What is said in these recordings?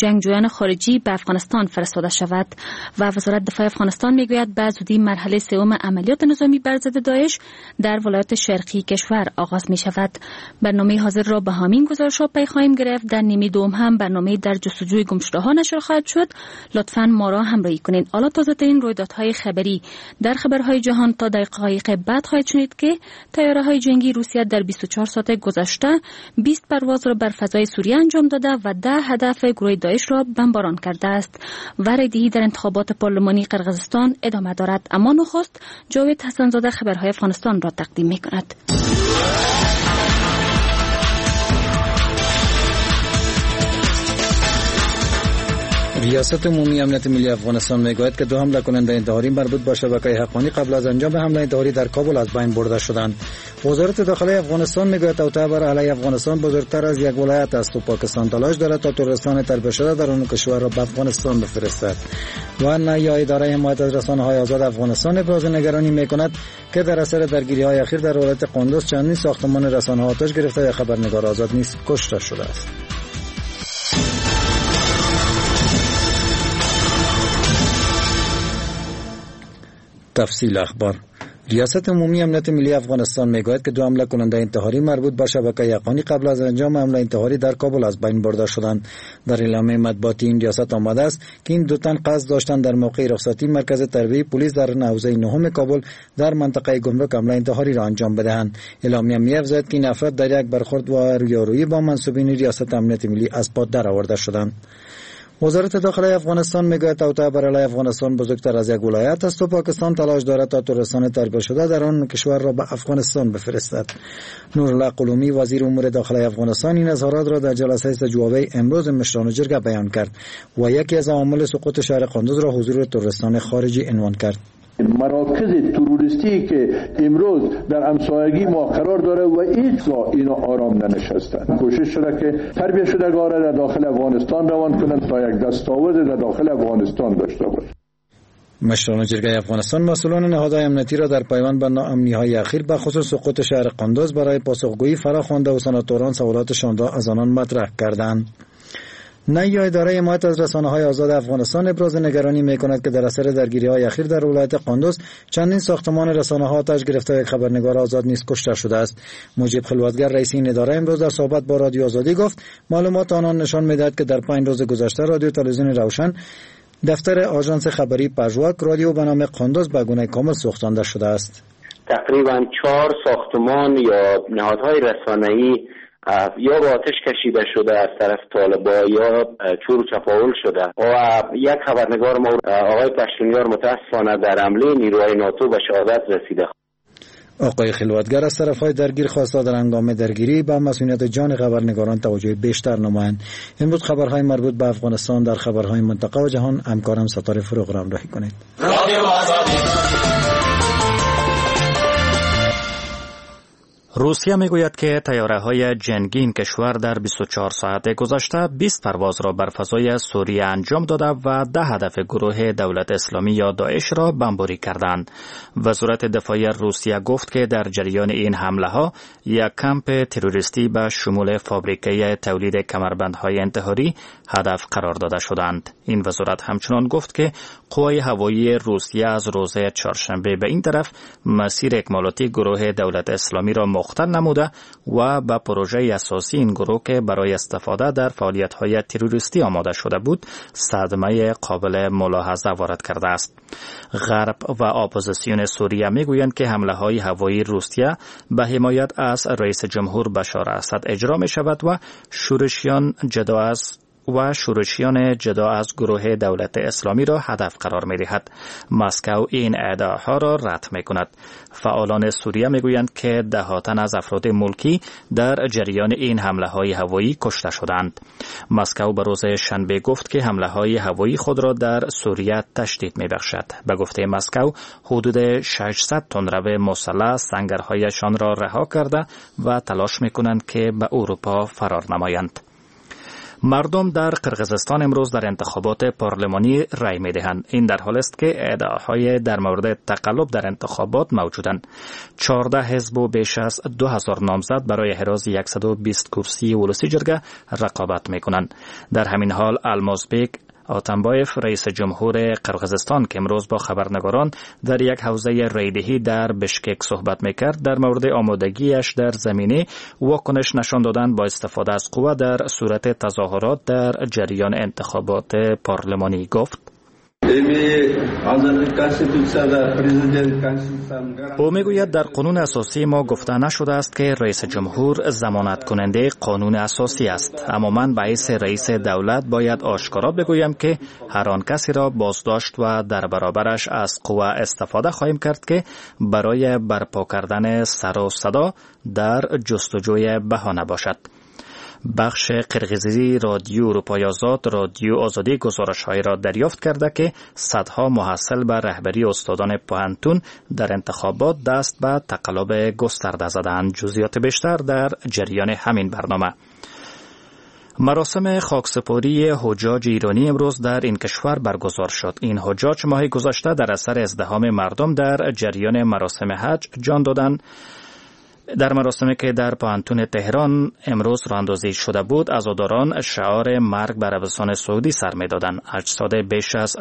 جنگجویان خارجی به افغانستان فرستاده شود و وزارت دفاع افغانستان میگوید به زودی مرحله سوم عملیات نظامی بر ضد داعش در ولایات شرقی کشور آغاز می شود. برنامه حاضر را به همین گزارش‌ها پی خواهیم گرفت. در نیمه دوم هم برنامه در جستجوی گمشده‌ها نشر خواهد شد. لطفاً ما را همراهی کنید. حالا تازه‌ترین رویدادهای خبری در خبرهای جهان تا دقایق بعد خواهید شنید که طیاره‌های جنگی روسیه در 24 ساعت گذشته 20 پرواز را بر فضای سوریه انجام داده و 10 هدف گروه داعش را بمباران کرده است. وردی در انتخابات پارلمانی قرقیزستان ادامه دارد، اما نخست جاوید حسن‌زاده خبرهای افغانستان را تقدیم می‌کند. ریاست عمومی امنیت ملی افغانستان میگوید که 2 حمله کننده انتحاری مربوط به شبکه حقانی قبل از انجام حمله انتحاری در کابل از بین برده شدند. وزارت داخلی افغانستان میگوید توطئه بر علیه افغانستان بزرگتر از یک ولایت است و پاکستان تلاش دارد تا تروریستان تربیت شده در آن کشور را به افغانستان بفرستد. و نیا اداره حمایت از رسانه‌های آزاد افغانستان ابراز نگرانی میکند که در اثر درگیری‌های اخیر در ولایت قندوز چندین ساختمان رسانه‌ها آتش گرفته و خبرنگار آزاد نیز کشته شده است. تفصیل اخبار. ریاست عمومی امنیت ملی افغانستان میگوید که 2 حمله کننده انتحاری مربوط به شبکه حقانی قبل از انجام حمله انتحاری در کابل از بین برده شدند. در اعلامیه مطبوعاتی این ریاست آمده است که این 2 تن قصد داشتند در موقع رخصتی مرکز تربیت پلیس در حوزه 9 کابل در منطقه گمرک حمله انتحاری را انجام بدهند. اعلامیه می‌افزاید که این افراد در یک برخورد و رویارویی با منصوبین ریاست امنیت ملی از پا درآورده شدند. وزارت داخلی افغانستان میگوید توطئه بر علیه افغانستان بزرگتر از یک ولایت است و پاکستان تلاش دارد تا تروریستان تربیت شده در آن کشور را به افغانستان بفرستد. نورالله قلومی وزیر امور داخلی افغانستان این اظهارات را در جلسه سجوابی امروز مشران جرگه بیان کرد و یکی از عوامل سقوط شهر قندوز را حضور تروریستان خارجی عنوان کرد. مراکز تروریستی که امروز در همسایگی ما قرار داره و هیچ جا اینا آرام ننشستند. کوشش شده که تربیت شدگان را در داخل افغانستان روان کنند تا یک دستاورد در داخل افغانستان داشته باشند. مشران جرگه افغانستان مسئولان نهادهای امنیتی را در پیوند به ناامنی‌های اخیر به خصوص سقوط شهر قندوز برای پاسخگویی فراخوانده و سناتوران سوالاتشان را از آنان مطرح کردند. نیا اداره حمایت از رسانه‌های آزاد افغانستان ابراز نگرانی می‌کند که در اثر درگیری‌های اخیر در ولایت قندوز چندین ساختمان رسانه‌ها آتش گرفته و یک خبرنگار آزاد نیز کشته شده است. مجیب خلوتگر رئیس این اداره امروز در صحبت با رادیو آزادی گفت معلومات آنان نشان می‌دهد که در 5 روز گذشته رادیو تلویزیون روشن، دفتر آژانس خبری پژواک، رادیو به نام قندوز به گونه کامل سوختانده شده است. تقریباً 4 ساختمان یا نهادهای رسانه‌ای یا با آتش کشیده شده از طرف طالبا یا چور و چپاول شده و یک خبرنگار ما آقای پشتونیار متاسفانه در حمله نیروهای ناتو به شهادت رسیده. آقای خلوتگر از طرف‌های درگیر خواسته در هنگام درگیری به مسئولیت جان خبرنگاران توجه بیشتر نمایند. امروز خبرهای مربوط به افغانستان در خبرهای منطقه و جهان همکارم ستاره فروغ را همراهی کنید. روسیه میگوید که طیاره‌های جنگی این کشور در 24 ساعت گذشته 20 پرواز را بر فضای سوریه انجام داده و 10 هدف گروه دولت اسلامی یا داعش را بمباری کردند. وزارت دفاع روسیه گفت که در جریان این حمله‌ها یک کمپ تروریستی به شمول فابریکه تولید کمربندهای انتحاری هدف قرار داده شدند. این وزارت همچنان گفت که قوای هوایی روسیه از روز چهارشنبه به این طرف مسیر اکمالاتی گروه دولت اسلامی را مختل نموده و به پروژه اساسی این گروه که برای استفاده در فعالیت‌های تروریستی آماده شده بود صدمه قابل ملاحظه وارد کرده است. غرب و اپوزیسیون سوریه میگویند که حمله‌های هوایی روسیه به حمایت از رئیس جمهور بشار اسد اجرا می شود و شورشیان جدا از گروه دولت اسلامی را هدف قرار می دهد. مسکو این ادعاها را رد می کند. فعالان سوریه می گویند که دهاتن از افراد ملکی در جریان این حمله های هوایی کشته شدند. مسکو به روز شنبه گفت که حمله های هوایی خود را در سوریه تشدید می بخشد. به گفته مسکو حدود 600 تن رو مسلح سنگرهایشان را رها کرده و تلاش می کنند که به اروپا فرار نمایند. مردم در قرقیزستان امروز در انتخابات پارلمانی رای می‌دهند. این در حالی است که ادعاهای در مورد تقلب در انتخابات موجودند. 14 حزب و بیش از 2000 نامزد برای حراز 120 کرسی ولسی جرگه رقابت می‌کنند. در همین حال المازبek آتمبایف رئیس جمهور قرقیزستان که امروز با خبرنگاران در یک حوزه رایدهی در بشکک صحبت میکرد در مورد آمادگیش در زمینه واکنش نشان دادن با استفاده از قوه در صورت تظاهرات در جریان انتخابات پارلمانی گفت. او میگوید در قانون اساسی ما گفته نشده است که رئیس جمهور ضمانت کننده قانون اساسی است، اما من به حیث رئیس دولت باید آشکارا بگویم که هر آن کسی را بازداشت و در برابرش از قوه استفاده خواهیم کرد که برای برپا کردن سر و صدا در جستجوی بهانه باشد. بخش قرقیزی رادیو اروپای آزاد رادیو آزادی گزارش‌های را دریافت کرده که صدها محصل به رهبری استادان پوهنتون در انتخابات دست به تقلب گسترده زدند. جزئیات بیشتر در جریان همین برنامه. مراسم خاکسپاری حجاج ایرانی امروز در این کشور برگزار شد. این حجاج ماه گذشته در اثر ازدحام مردم در جریان مراسم حج جان دادند. در مراسمی که در پوهنتون تهران امروز راهاندازی شده بود، عزاداران شعار مرگ بر عربستان سعودی سر می‌دادند. اجساد بیش از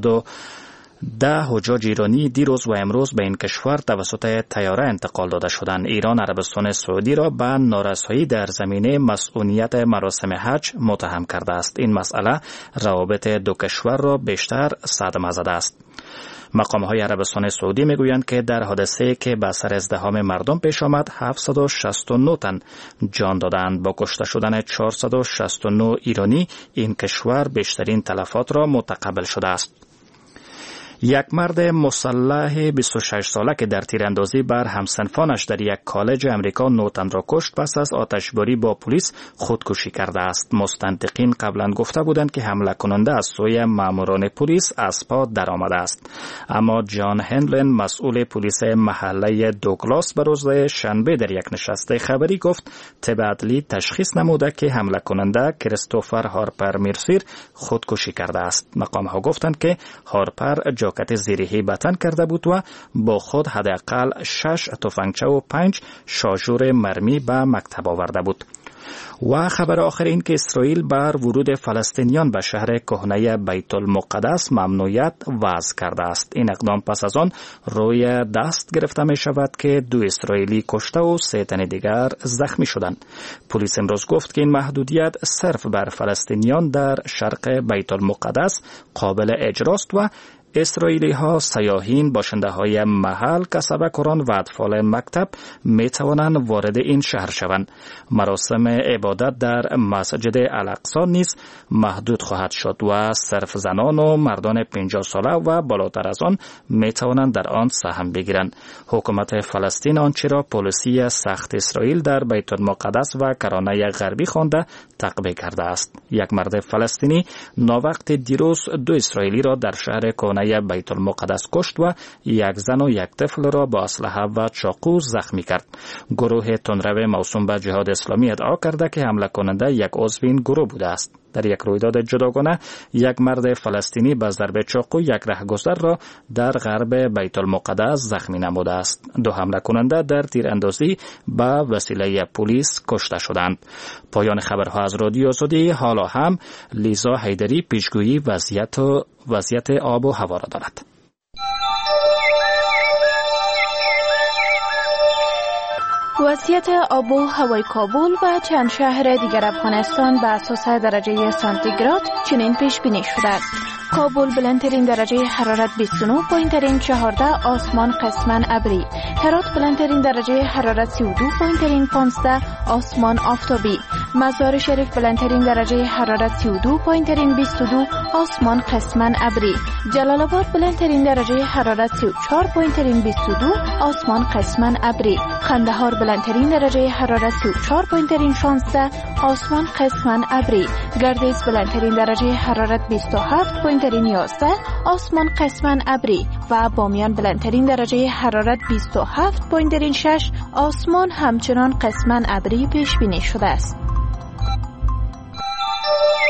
210 حجاج ایرانی دیروز و امروز به این کشور توسط طیاره انتقال داده شدند. ایران عربستان سعودی را به نارسایی در زمینه مسئولیت مراسم حج متهم کرده است. این مسئله روابط دو کشور را بیشتر صدمه زده است. مقام‌های عربستان سعودی میگویند که در حادثه‌ای که به اثر ازدحام مردم پیش آمد 769 تن جان دادند. با کشته شدن 469 ایرانی این کشور بیشترین تلفات را متقبل شده است. یک مرد مسلح 26 ساله که در تیراندازی بر همسنفانش در یک کالج امریکا 9 تن را کشت پس از آتشباری با پلیس خودکشی کرده است. مستنطقین قبلا گفته بودند که حمله کننده از سوی ماموران پلیس از پا درآمده است، اما جان هندلن مسئول پلیس محله دوگلاس به روز شنبه در یک نشست خبری گفت طب عدلی تشخیص نموده که حمله کننده کریستوفر هارپر میرفیر خودکشی کرده است. مقام‌ها گفتند که هارپر جاکت زیرهی به تن کرده بود و با خود حداقل 6 تفنگچه و 5 شارژور مرمی به مکتب آورده بود. و خبر آخر این که اسرائیل بر ورود فلسطینیان به شهر کهنه بیت المقدس ممنوعیت وضع کرده است. این اقدام پس از آن روی دست گرفته می شود که 2 اسرائیلی کشته و 3 تن دیگر زخمی شدند. پلیس امروز گفت که این محدودیت صرف بر فلسطینیان در شرق بیت المقدس قابل اجراست و اسرائیلی ها، سیاحین، باشنده های محل، کسبه کاران و اطفال مکتب می توانند وارد این شهر شوند. مراسم عبادت در مسجد الاقصی نیز محدود خواهد شد و صرف زنان و مردان 50 ساله و بالاتر از آن می توانند در آن سهم بگیرند. حکومت فلسطین آنچه را پالیسی سخت اسرائیل در بیت المقدس و کرانه غربی خوانده تقبیح کرده است. یک مرد فلسطینی ناوقت دیروز 2 اسرائیلی را در شهر کهنه بیت المقدس کشت و 1 زن و 1 طفل را با اسلحه و چاقو زخمی کرد. گروه تندرو موسوم به جهاد اسلامی ادعا کرده که حمله کننده یک عضو این گروه بوده است. در یک رویداد جداگانه یک مرد فلسطینی با ضرب چاقو یک رهگذر را در غرب بیت المقدس زخمی نموده است. 2 حمله کننده در تیراندازی به وسیله پلیس کشته شدند. پایان خبرها از رادیو آزادی. حالا هم لیزا حیدری پیشگویی وضعیت آب و هوا را دارد. وضعیت آب و هوای کابل و چند شهر دیگر افغانستان به اساس درجه سانتیگراد چنین پیش بینی شده است. کابل بلندترین درجه حرارت 29، پایینترین 14، آسمان قسماً ابری. هرات بلندترین درجه حرارت 32، پایینترین 15، آسمان آفتابی. مزار شریف بلندترین درجه حرارت 32، پایینترین 22، آسمان قسماً ابری. جلال آباد بلندترین درجه حرارت 34، پایینترین 22، آسمان قسماً ابری. قندهار بلندترین درجه حرارت 34، پایینترین 16، آسمان قسماً ابری. گردیز بلندترین درجه حرارت 27، پایینترین 11، آسمان قسماً ابری و بامیان بلندترین درجه حرارت 27، پایینترین 6، آسمان همچنان قسماً ابری پیش بینی شده است.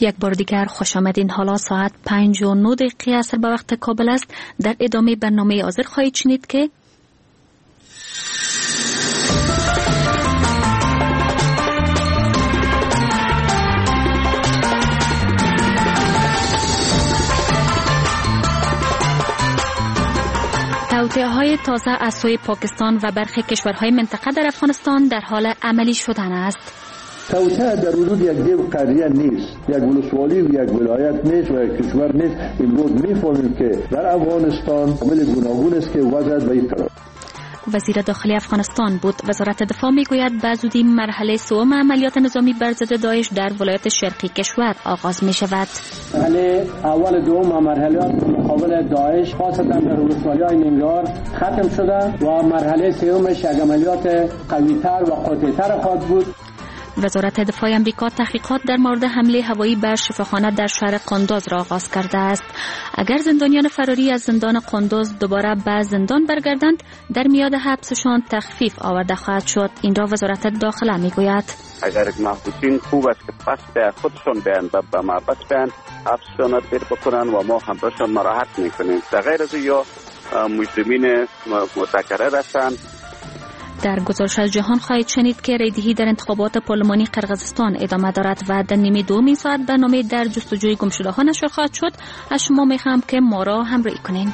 یک بار دیگر خوش آمدین. حالا ساعت 5:09 عصر به وقت کابل است. در ادامه برنامه حاضر خواهید شنید که توطئه‌های تازه از سوی پاکستان و برخی کشورهای منطقه در افغانستان در حال عملی شدن است. توطئه در حدود یک دیو قریه نیست، یک ولسوالی و یک ولایت نیست و یک کشور نیست. امروز می‌فهمیم که در افغانستان عامل گوناگون است که وضع به این قرار. وزیر داخلی افغانستان بود. وزارت دفاع میگوید به زودی مرحله سوم عملیات نظامی بر ضد داعش در ولایت شرقی کشور آغاز می شود. مرحله اول دوم عملیات مقابل داعش خاصتا در ولسوالی‌های ننگرهار ختم شده و مرحله سومش یک عملیات قوی‌تر و قاطع‌تر خواهد بود. وزارت دفاع امریکا تحقیقات در مورد حمله هوایی بر شفاخانه در شهر قندوز را آغاز کرده است. اگر زندانیان فراری از زندان قندوز دوباره به زندان برگردند، در میاد حبسشان تخفیف آورده خواهد شد. این را وزارت داخله میگوید. اگر محبوسین خوب است که پس به خودشون بیان به محبس بیان، حبسشان را دیر بکنن و ما همراهشان مراحت میکنیم. در غیر از یا مجرمین متکرر هستند. در گزارش از جهان خواهید شنید که ریدهی در انتخابات پارلمانی قرقیزستان ادامه دارد و در نیمه دوم ساعت برنامه در جستجوی گمشده‌ها نشر خواهد شد. از شما میخوام که ما را همراهی کنین.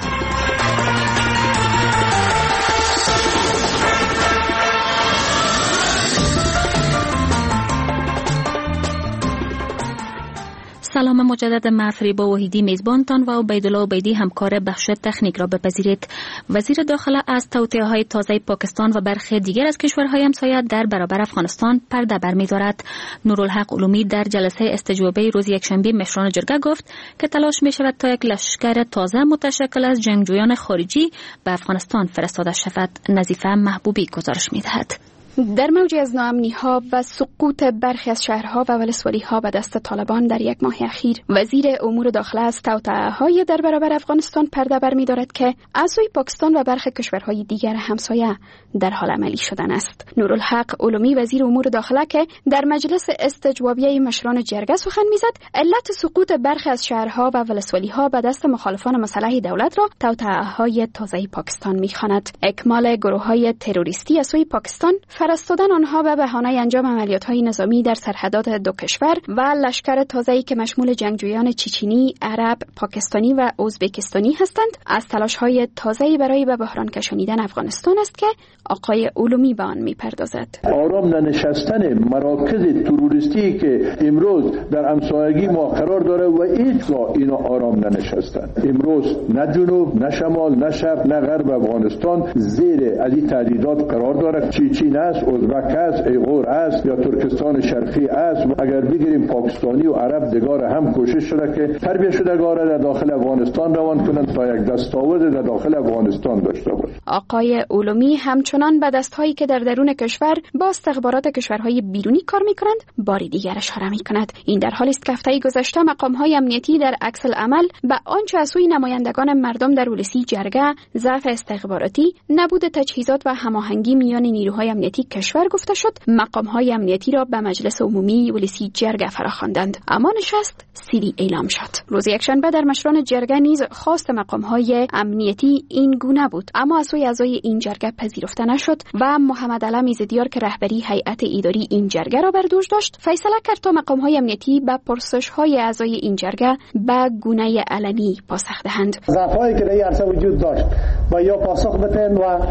سلام مجدد. من فریبا وحیدی میزبانتان و عبیدالله عبیدی همکار بخش تکنیک را بپذیرید. وزیر داخله از توطئه‌های تازه پاکستان و برخی دیگر از کشورهای همسایه در برابر افغانستان پرده برمی‌دارد. نورالحق علومی در جلسه استجوابه روز یکشنبه مشران جرگه گفت که تلاش می‌شود تا یک لشکر تازه متشکل از جنگجویان خارجی به افغانستان فرستاده شود. نظیفه محبوبی گزارش می‌دهد. در موجی از ناامنی‌ها و سقوط برخی از شهرها و ولسوالی‌ها به دست طالبان در یک ماه اخیر، وزیر امور داخله از توطئه‌های در برابر افغانستان پرده برمی‌دارد که از سوی پاکستان و برخی کشورهای دیگر همسایه در حال عملی شدن است. نورالحق علومی وزیر امور داخله که در مجلس استجوابیه مشران جرگه سخن می‌زد، علت سقوط برخی از شهرها و ولسوالی‌ها به دست مخالفان مسلح دولت را توطئه‌های تازه پاکستان می‌خواند. اکمال گروه‌های تروریستی از سوی پاکستان، فرستادن آنها به بهانه انجام عملیات‌های نظامی در سرحدات دو کشور و لشکر تازه‌ای که مشمول جنگجویان چچنی، عرب، پاکستانی و ازبکستانی هستند، از تلاش‌های تازه‌ای برای به بحران کشانیدن افغانستان است که آقای علومی به آن می‌پردازد. آرام ننشستن مراکز تروریستی که امروز در همسایگی ما قرار داره و هیچگاه اینا آرام ننشستن. امروز نه جنوب، نه شمال، نه شرق، نه غرب افغانستان زیر از این تهدیدات قرار داره. چین است، ازبک است، ایغور است یا ترکستان شرقی است. اگر بگیریم پاکستانی و عرب دگار هم کوشش شده که تربیت شدگان را در داخل افغانستان روان کنند تا یک دستاورد در داخل افغانستان داشته باشند. آقای علومی همچنان به دستهایی که در درون کشور با استخبارات کشورهای بیرونی کار می‌کنند باری دیگر اشاره می‌کند. این در حالی است که هفته گذشته مقام‌های امنیتی در عکس العمل به آنچه از سوی نمایندگان مردم در ولسی جرگه، ضعف استخباراتی، نبود تجهیزات و هماهنگی میان نیروهای امنیتی کشور گفته شد، مقام‌های امنیتی را به مجلس عمومی ولسی جرگه فراخواندند. اما نشست سیری اعلام شد. روز یکشنبه در مشران جرگه نیز خواست مقام‌های امنیتی این گونه بود، اما از سوی اعضای این جرگه پذیرفته نشد و محمد علم ایزدیار که رهبری هیئت اداری این جرگه را بر دوش داشت، فیصله کرد تا مقام‌های امنیتی به پرسش‌های اعضای این جرگه به گونه علنی پاسخ دهند. ضعف‌هایی که در این عرصه وجود داشت با یا پاسخ بدهید و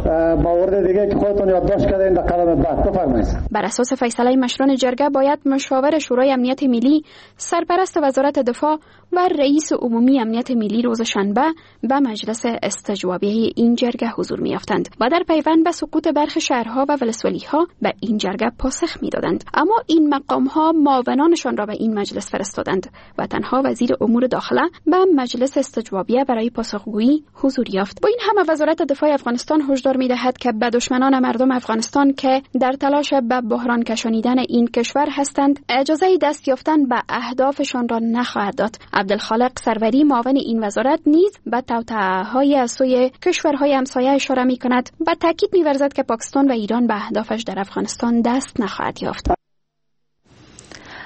موارد دیگه که خودتون یادداشت کردین در قدم بعد بفرمایید. بر اساس فیصله مشران جرگه باید مشاور شورای امنیت ملی، سرپرست وزارت دفاع و رئیس عمومی امنیت ملی روز شنبه به مجلس استجوابیه این جرگه حضور می‌یافتند و در پیوند به سقوط برخی شهرها و ولسوالی‌ها به این جرگه پاسخ می‌دادند. اما این مقام‌ها معاونانشان را به این مجلس فرستادند و تنها وزیر امور داخله به مجلس استجوابیه برای پاسخگویی حضور یافت. با این همه وزارت دفاع افغانستان هشدار می‌دهد که به دشمنان مردم افغانستان که در تلاش به بحران کشانیدن این کشور هستند اجازه دست یافتن به اهدافشان را نخواهد داد. عبدالخالق سروری معاون این وزارت نیز به توطئه‌های از سوی کشورهای همسایه اشاره می‌کند و تاکید می‌ورزد که پاکستان و ایران به اهدافش در افغانستان دست نخواهد یافت.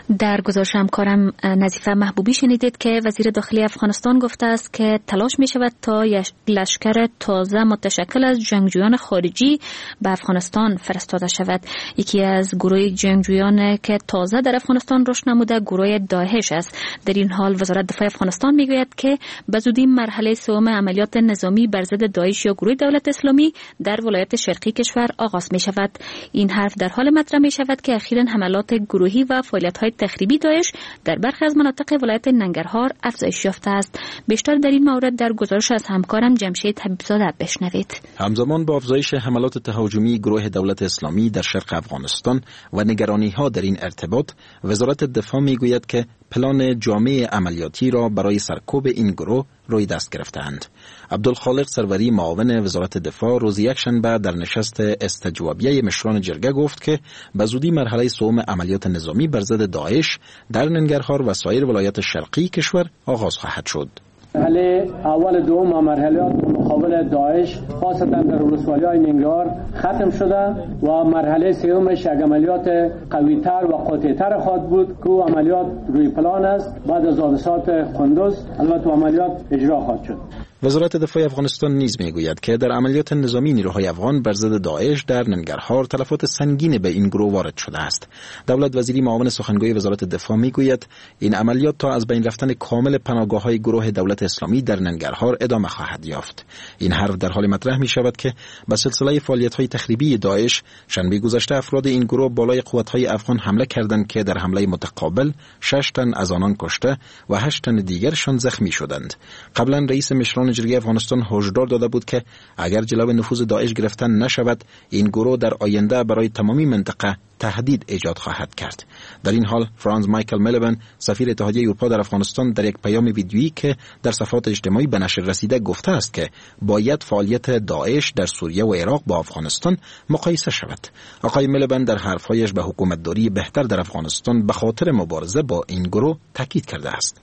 در گزارش همکارم نظیفه محبوبی شنیدید که وزیر داخلی افغانستان گفته است که تلاش می شود تا لشکر تازه متشکل از جنگجویان خارجی به افغانستان فرستاده شود. یکی از گروه جنگجویان که تازه در افغانستان رشد نموده گروه داعش است. در این حال وزارت دفاع افغانستان می گوید که به زودی مرحله سوم عملیات نظامی بر ضد داعش یا گروه دولت اسلامی در ولایت شرقی کشور آغاز می شود. این حرف در حال مطرح می شود که اخیراً حملات گروهی و فعالیت‌های تخریبی داعش در برخی از مناطق ولایت ننگرهار افزایش یافته است. بیشتر در این مورد در گزارش از همکارم جمشید حبیبزاده بشنوید. همزمان با افزایش حملات تهاجمی گروه دولت اسلامی در شرق افغانستان و نگرانی‌ها در این ارتباط، وزارت دفاع می‌گوید که پلان جامع عملیاتی را برای سرکوب این گروه روی دست گرفتند. عبدالخالق سروری معاون وزارت دفاع روز یکشنبه در نشست استجوابیه مشران جرگه گفت که به زودی مرحله سوم عملیات نظامی بر ضد داعش در ننگرهار و سایر ولایات شرقی کشور آغاز خواهد شد. مرحله اول دوم عملیات مقابل داعش خاصتا در ولسوالی‌های ننگرهار ختم شده و مرحله سومش یک عملیات قوی‌تر و قاطع‌تر خواهد بود که عملیات روی پلان است. بعد از حادثات قندوز البته عملیات اجرا خواهد شد. وزارت دفاع افغانستان نیز میگوید که در عملیات نظامی نیروهای افغان بر ضد داعش در ننگرهار تلفات سنگین به این گروه وارد شده است. دولت وزیری معاون سخنگوی وزارت دفاع میگوید این عملیات تا از بین رفتن کامل پناهگاه‌های گروه دولت اسلامی در ننگرهار ادامه خواهد یافت. این حرف در حال مطرح می شود که به سلسله فعالیت‌های تخریبی داعش شنبه گذشته افراد این گروه بالای قوت‌های افغان حمله کردند که در حمله متقابل 6 تن از آنان کشته و 8 تن دیگرشان زخمی شدند. قبلا رئیس مشران جرگه افغانستان هشدار داده بود که اگر جلو نفوذ داعش گرفتن نشود، این گروه در آینده برای تمامی منطقه تهدید ایجاد خواهد کرد. در این حال فرانز مایکل میلبن سفیر اتحادیه اروپا در افغانستان در یک پیام ویدیویی که در صفحات اجتماعی به نشر رسیده گفته است که باید فعالیت داعش در سوریه و عراق با افغانستان مقایسه شود. آقای میلبن در حرفهایش به حکومتداری بهتر در افغانستان به خاطر مبارزه با این گروه تاکید کرده است.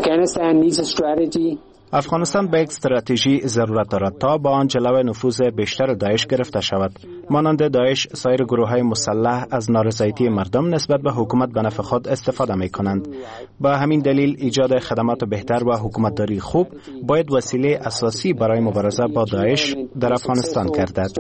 افغانستان به یک استراتژی ضرورت دارد تا با آن جلو نفوذ بیشتر داعش گرفته شود. مانند داعش، سایر گروه‌های مسلح از نارضایتی مردم نسبت به حکومت به نفع خود استفاده می‌کنند. با همین دلیل ایجاد خدمات بهتر و حکومتداری خوب باید وسیله اساسی برای مبارزه با داعش در افغانستان گردد.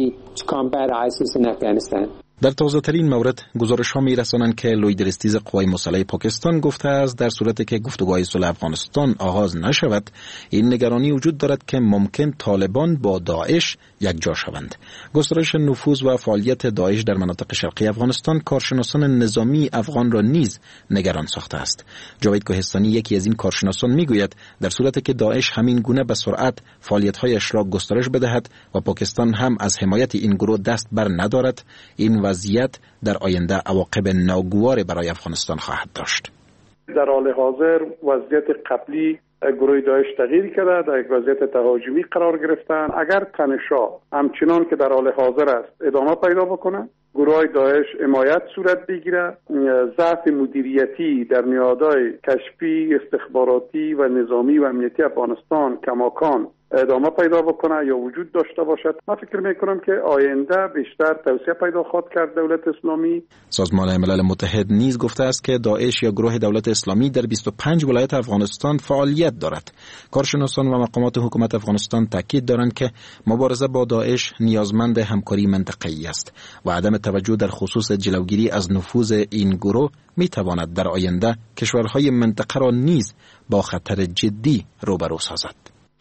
در تازه‌ترین مورد گزارش‌ها می‌رسانند که لوید رستیز قوای مسلح پاکستان گفته است در صورتی که گفتگوهای صلح افغانستان آغاز نشود، این نگرانی وجود دارد که ممکن طالبان با داعش یکجا شوند. گسترش نفوذ و فعالیت داعش در مناطق شرقی افغانستان کارشناسان نظامی افغان را نیز نگران ساخته است. جاوید کوهستانی یکی از این کارشناسان میگوید در صورتی که داعش همین گونه به سرعت فعالیت‌هایش را گسترش بدهد و پاکستان هم از حمایت این گروه دست بر ندارد، این وضعیت در آینده عواقب ناگوار برای افغانستان خواهد داشت. در حال حاضر وضعیت قبلی گروه داعش تغییر کرده، در یک وضعیت تهاجمی قرار گرفتن. اگر تنش‌ها همچنان که در حال حاضر است ادامه پیدا بکنه، گروه داعش حمایت صورت بگیره، ضعف مدیریتی در نهادهای کشفی، استخباراتی و نظامی و امنیتی افغانستان کماکان ادامه پیدا بکنه یا وجود داشته باشد، من فکر میکنم که آینده بیشتر توسعه پیدا خواهد کرد دولت اسلامی. سازمان ملل متحد نیز گفته است که داعش یا گروه دولت اسلامی در 25 ولایت افغانستان فعالیت دارد. کارشناسان و مقامات حکومت افغانستان تاکید دارند که مبارزه با داعش نیازمند همکاری منطقه‌ای است و عدم توجه در خصوص جلوگیری از نفوذ این گروه میتواند در آینده کشورهای منطقه را نیز با خطر جدی روبرو سازد.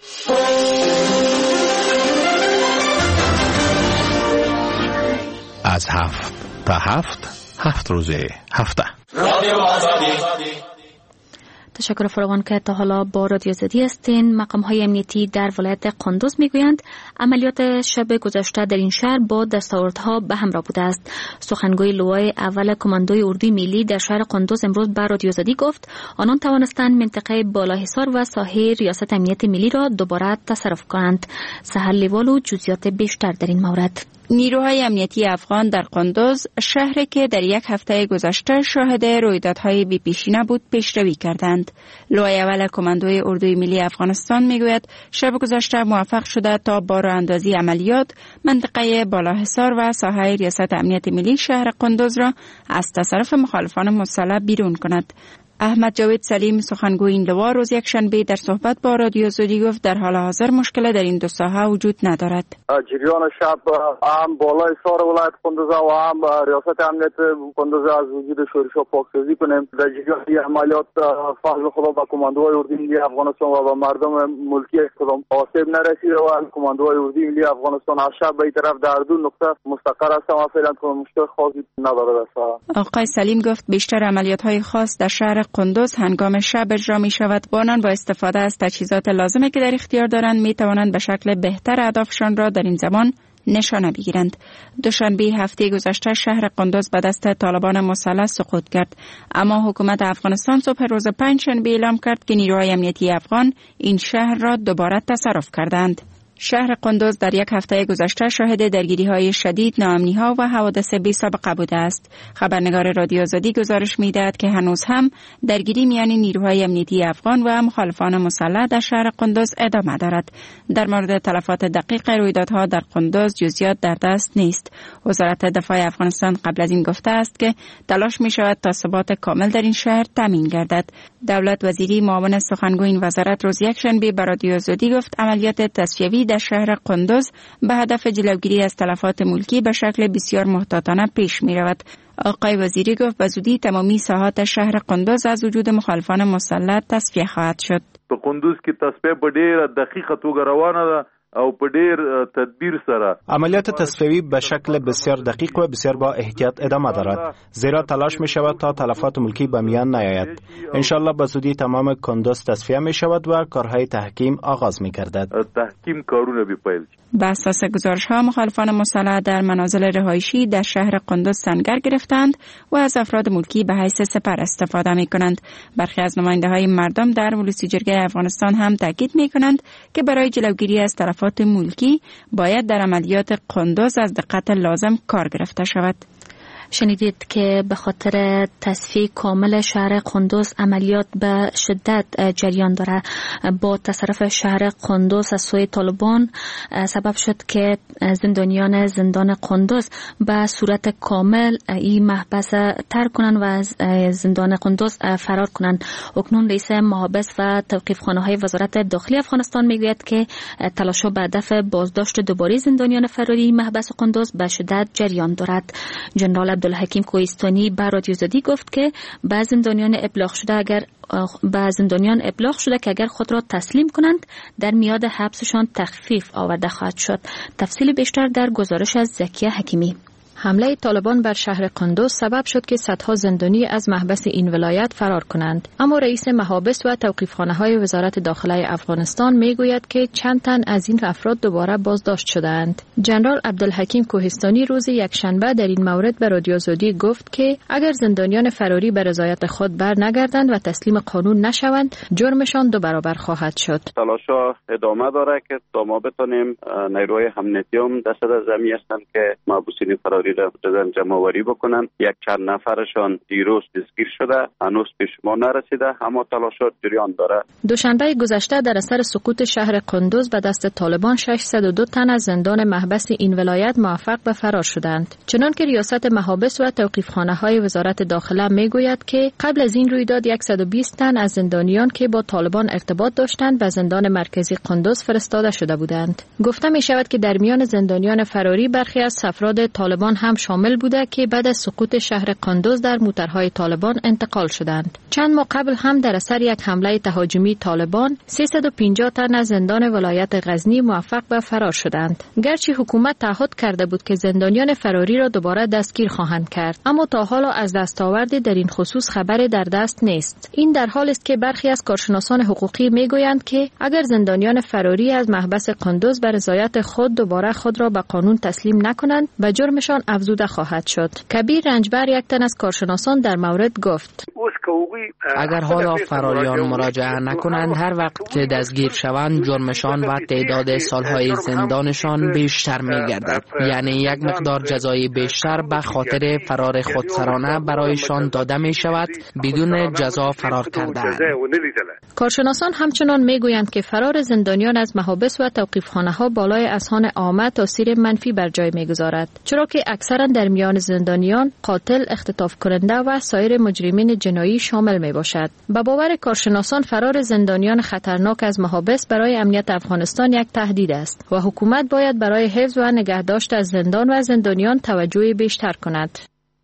از 7 تا 7 روز هفته. تشکر فراوان که تا حالا با رادیو زدی هستین. مقام‌های امنیتی در ولایت قندوز میگویند عملیات شب گذشته در این شهر با دستاوردها به همراه بوده است. سخنگوی لوای اول کماندوی اردوی ملی در شهر قندوز امروز به رادیو زدی گفت آنان توانستند منطقه بالاحصار و ساحه ریاست امنیت ملی را دوباره تصرف کنند. سحر لیوالو جزئیات بیشتر در این مورد. نیروهای امنیتی افغان در قندوز، شهری که در یک هفته گذشته شاهد رویدادهای بی‌پیشینه بود، پیشروی کردند. لوای اول کماندوی اردوی ملی افغانستان میگوید شب گذشته موفق شده تا با راه‌اندازی عملیات منطقه بالاحصار و ساحه ریاست امنیت ملی شهر قندوز را از تصرف مخالفان مسلح بیرون کند. احمد جاوید سلیم سخنگوی این لوا روز یکشنبه در صحبت با رادیو زودی گفت در حال حاضر مشکل در این دو ساحه وجود ندارد. جریان شب هم بالای سار ولایت قندوز و هم ریاست امنیت قندوز از وجود شورش پاکسازی کنیم. در جریان عملیات فضل خدا با کماندوهای اردوی ملی افغانستان و با مردم ملکی کدام آسیب نرسیده و کماندوهای اردوی ملی افغانستان از شب به این طرف در دو نقطه مستقر هستند و فعلا مشکل خاصی ندارد. آقای سلیم گفت بیشتر عملیات‌های خاص در شهر قندوز هنگام شب اجرا می شود و آنان با استفاده از تجهیزات لازمی که در اختیار دارند می توانند به شکل بهتر اهدافشان را در این زمان نشانه بگیرند. دوشنبه هفته گذشته شهر قندوز به دست طالبان مسلح سقوط کرد، اما حکومت افغانستان صبح روز پنجشنبه اعلام کرد که نیروهای امنیتی افغان این شهر را دوباره تصرف کردند. شهر قندوز در یک هفته گذشته شاهد درگیری‌های شدید، ناامنی‌ها و حوادث بی‌سابقه بوده است. خبرنگار رادیو آزادی گزارش می‌دهد که هنوز هم درگیری میان نیروهای امنیتی افغان و مخالفان مسلح در شهر قندوز ادامه دارد. در مورد تلفات دقیق رویدادها در قندوز جزئیات در دست نیست. وزارت دفاع افغانستان قبل از این گفته است که تلاش می‌شود تا ثبات کامل در این شهر تامین گردد. دولت وزیری معاون سخنگوی این وزارت روز یکشنبه به رادیو آزادی گفت عملیات تصفیه‌ای در شهر قندوز به هدف جلوگیری از تلفات ملکی به شکل بسیار محتاطانه پیش می رود. آقای وزیری گفت به زودی تمامی ساحات شهر قندوز از وجود مخالفان مسلح تصفیه خواهد شد. په قندوز کې تصفیه په ډیره دقیقه توګه روانه ده او په ډیر تدبیر سره. عملیات تصفیه‌ای به شکل بسیار دقیق و بسیار با احتیاط ادامه دارد، زیرا تلاش می شود تا تلفات ملکی به میان نیاید. ان شاء الله به زودی تمام قندوز تصفیه می شود و کارهای تحکیم آغاز می گردد. تحکیم کارونه بی‌پایل. بر اساس گزارش‌ها مخالفان مسلح در منازل رهایشی در شهر قندوز سنگر گرفتند و از افراد ملکی به حیث سپر استفاده می‌کنند. برخی از نماینده‌های مردم در ولسی جرگه افغانستان هم تاکید می‌کنند که برای جلوگیری از تلفات ملکی باید در عملیات قندوز از دقت لازم کار گرفته شود. شنیدید که به خاطر تصفیه کامل شهر قندوز عملیات به شدت جریان داره. با تصرف شهر قندوز از سوی طالبان سبب شد که زندانیان زندان قندوز به صورت کامل این محبس ترک کنند و از زندان قندوز فرار کنند. اکنون رئیس محابس و توقیفخانه های وزارت داخلی افغانستان میگوید که تلاش‌ها به هدف بازداشت دوباره زندانیان فراری محبس قندوز به شدت جریان دارد. جنرال عبدالحکیم کوهستانی به رادیو زادی گفت که به زندانیان ابلاغ شده که اگر خود را تسلیم کنند در میاد حبسشان تخفیف آورده خواهد شد. تفصیل بیشتر در گزارش از زکیه حکیمی. حمله طالبان بر شهر قندوز سبب شد که صدها زندانی از محبس این ولایت فرار کنند، اما رئیس محابس و توقیفخانه‌های وزارت داخله افغانستان میگوید که چند تن از این افراد دوباره بازداشت شدند. جنرال عبدالحکیم کوهستانی روز یکشنبه در این مورد به رادیو زودی گفت که اگر زندانیان فراری به رضایت خود برنگردند و تسلیم قانون نشوند، جرمشان دو برابر خواهد شد. تلاش‌ها ادامه داره که تا ما بتونیم نیروهای امنیتی هم دست در زمین هستند که محبوسین فراری را جمع‌آوری بکنن. یک چند نفرشان دیروز دستگیر شده، هنوز به شما نرسیده، اما تلاشات جریان داره. دوشنبه گذشته در اثر سقوط شهر قندوز به دست طالبان 602 تن از زندان محبس این ولایت موفق به فرار شدند. چنانکه ریاست محابس و توقیفخانه‌های وزارت داخله میگوید که قبل از این رویداد 120 تن از زندانیان که با طالبان ارتباط داشتند به زندان مرکزی قندوز فرستاده شده بودند. گفته می شود که در میان زندانیان فراری برخی از افراد طالبان هم شامل بوده که بعد از سقوط شهر قندوز در موترهای طالبان انتقال شدند. چند ماه قبل هم در اثر یک حمله تهاجمی طالبان 350 تن از زندان ولایت غزنی موفق به فرار شدند. گرچه حکومت تعهد کرده بود که زندانیان فراری را دوباره دستگیر خواهند کرد، اما تا حالا از دستاوردی در این خصوص خبری در دست نیست. این در حالی است که برخی از کارشناسان حقوقی میگویند که اگر زندانیان فراری از محبس قندوز به رضایت خود دوباره خود را به قانون تسلیم نکنند، به جرمشان افزوده خواهد شد. کبیر رنجبر یک تن از کارشناسان در مورد گفت: اگر حالا فراریان مراجعه نکنند، هر وقت که دستگیر شوند جرمشان و تعداد سالهای زندانشان بیشتر می گردد. یعنی یک مقدار جزای بیشتر به خاطر فرار خودسرانه برایشان داده می شود، بدون جزا فرار کردند. کارشناسان همچنان می گویند که فرار زندانیان از محابس و توقیفخانه ها بالای اذهان عامه تاثیر منفی بر جای می گذارد، چرا که اکثرا در میان زندانیان قاتل، اختطاف کننده و سایر مجرمین جنایی شامل می باشد. به باور کارشناسان فرار زندانیان خطرناک از محابس برای امنیت افغانستان یک تهدید است و حکومت باید برای حفظ و نگهداشت از زندان و زندانیان توجه بیشتر کند.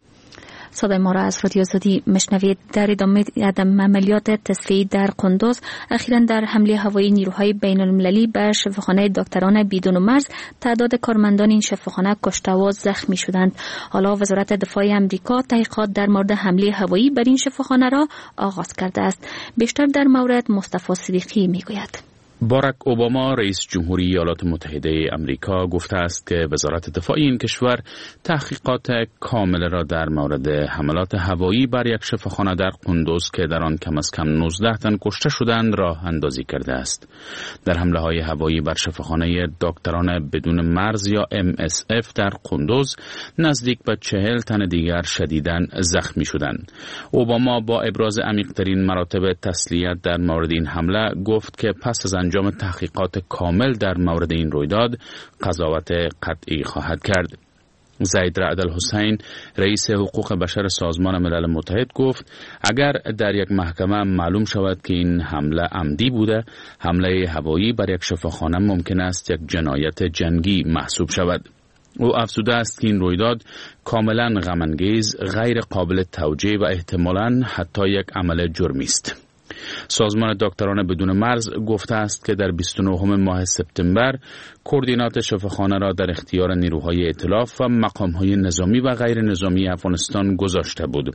صدای ما را از رادیو آزادی مشنوید. در ادامه عملیات تصفیه‌ای در قندوز، اخیراً در حمله هوایی نیروهای بین المللی به شفاخانه دکتران بدون مرز، تعداد کارمندان این شفاخانه کشته و زخمی شدند. حالا وزارت دفاع امریکا تحقیقات در مورد حمله هوایی بر این شفاخانه را آغاز کرده است. بیشتر در مورد مصطفی صدیقی میگوید. باراک اوباما رئیس جمهوری ایالات متحده امریکا گفته است که وزارت دفاع این کشور تحقیقات کامل را در مورد حملات هوایی بر یک شفاخانه در قندوز که در آن کم از کم 19 تن کشته شدند راه اندازی کرده است. در حمله های هوایی بر شفاخانه دکتران بدون مرز یا MSF در قندوز نزدیک به 40 تن دیگر شدیداً زخمی شدند. اوباما با ابراز عمیق‌ترین مراتب تسلیت در مورد این حمله گفت که پس از انجام تحقیقات کامل در مورد این رویداد قضاوت قطعی خواهد کرد. زید رعد الحسین رئیس حقوق بشر سازمان ملل متحد گفت اگر در یک محکمه معلوم شود که این حمله عمدی بوده، حمله هوایی بر یک شفاخانه ممکن است یک جنایت جنگی محسوب شود. او افزوده است که این رویداد کاملا غم‌انگیز، غیر قابل توجیه و احتمالاً حتی یک عمل جرمی است. سازمان دکتران بدون مرز گفته است که در 29 ماه سپتامبر کوردینات شفاخانه را در اختیار نیروهای ائتلاف و مقام‌های نظامی و غیر نظامی افغانستان گذاشته بود.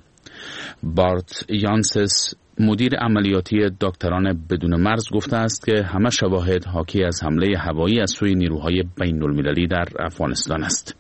بارت یانسس مدیر عملیاتی دکتران بدون مرز گفته است که همه شواهد حاکی از حمله هوایی از سوی نیروهای بین المللی در افغانستان است.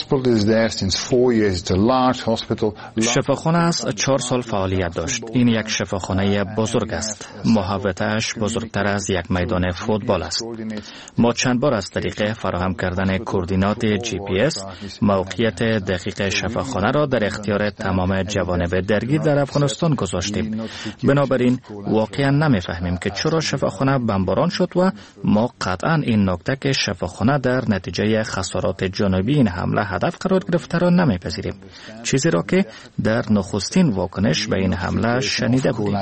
شفاخانه از 4 سال فعالیت داشت. این یک شفاخانه بزرگ است. محوطه‌اش بزرگتر از یک میدان فوتبال است. ما چند بار از طریق فراهم کردن کوردینات GPS موقعیت دقیق شفاخانه را در اختیار تمام جوانب درگیر در افغانستان گذاشتیم. بنابراین واقعا نمیفهمیم که چرا شفاخانه بمباران شد و ما قطعا این نکته که شفاخانه در نتیجه خسارات جانبی این حمله هدف قرار گرفته را نمیپذیریم، چیزی را که در نخستین واکنش به این حمله شنیده بودیم.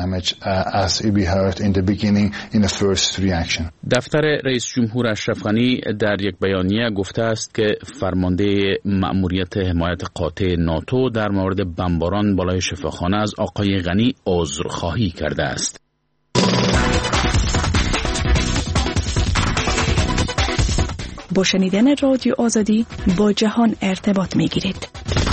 دفتر رئیس جمهور اشرف غنی در یک بیانیه گفته است که فرمانده مأموریت حمایت قاطع ناتو در مورد بمباران بالای شفاخانه از آقای غنی عذرخواهی کرده است. با شنیدن رادیو آزادی با جهان ارتباط می‌گیرید.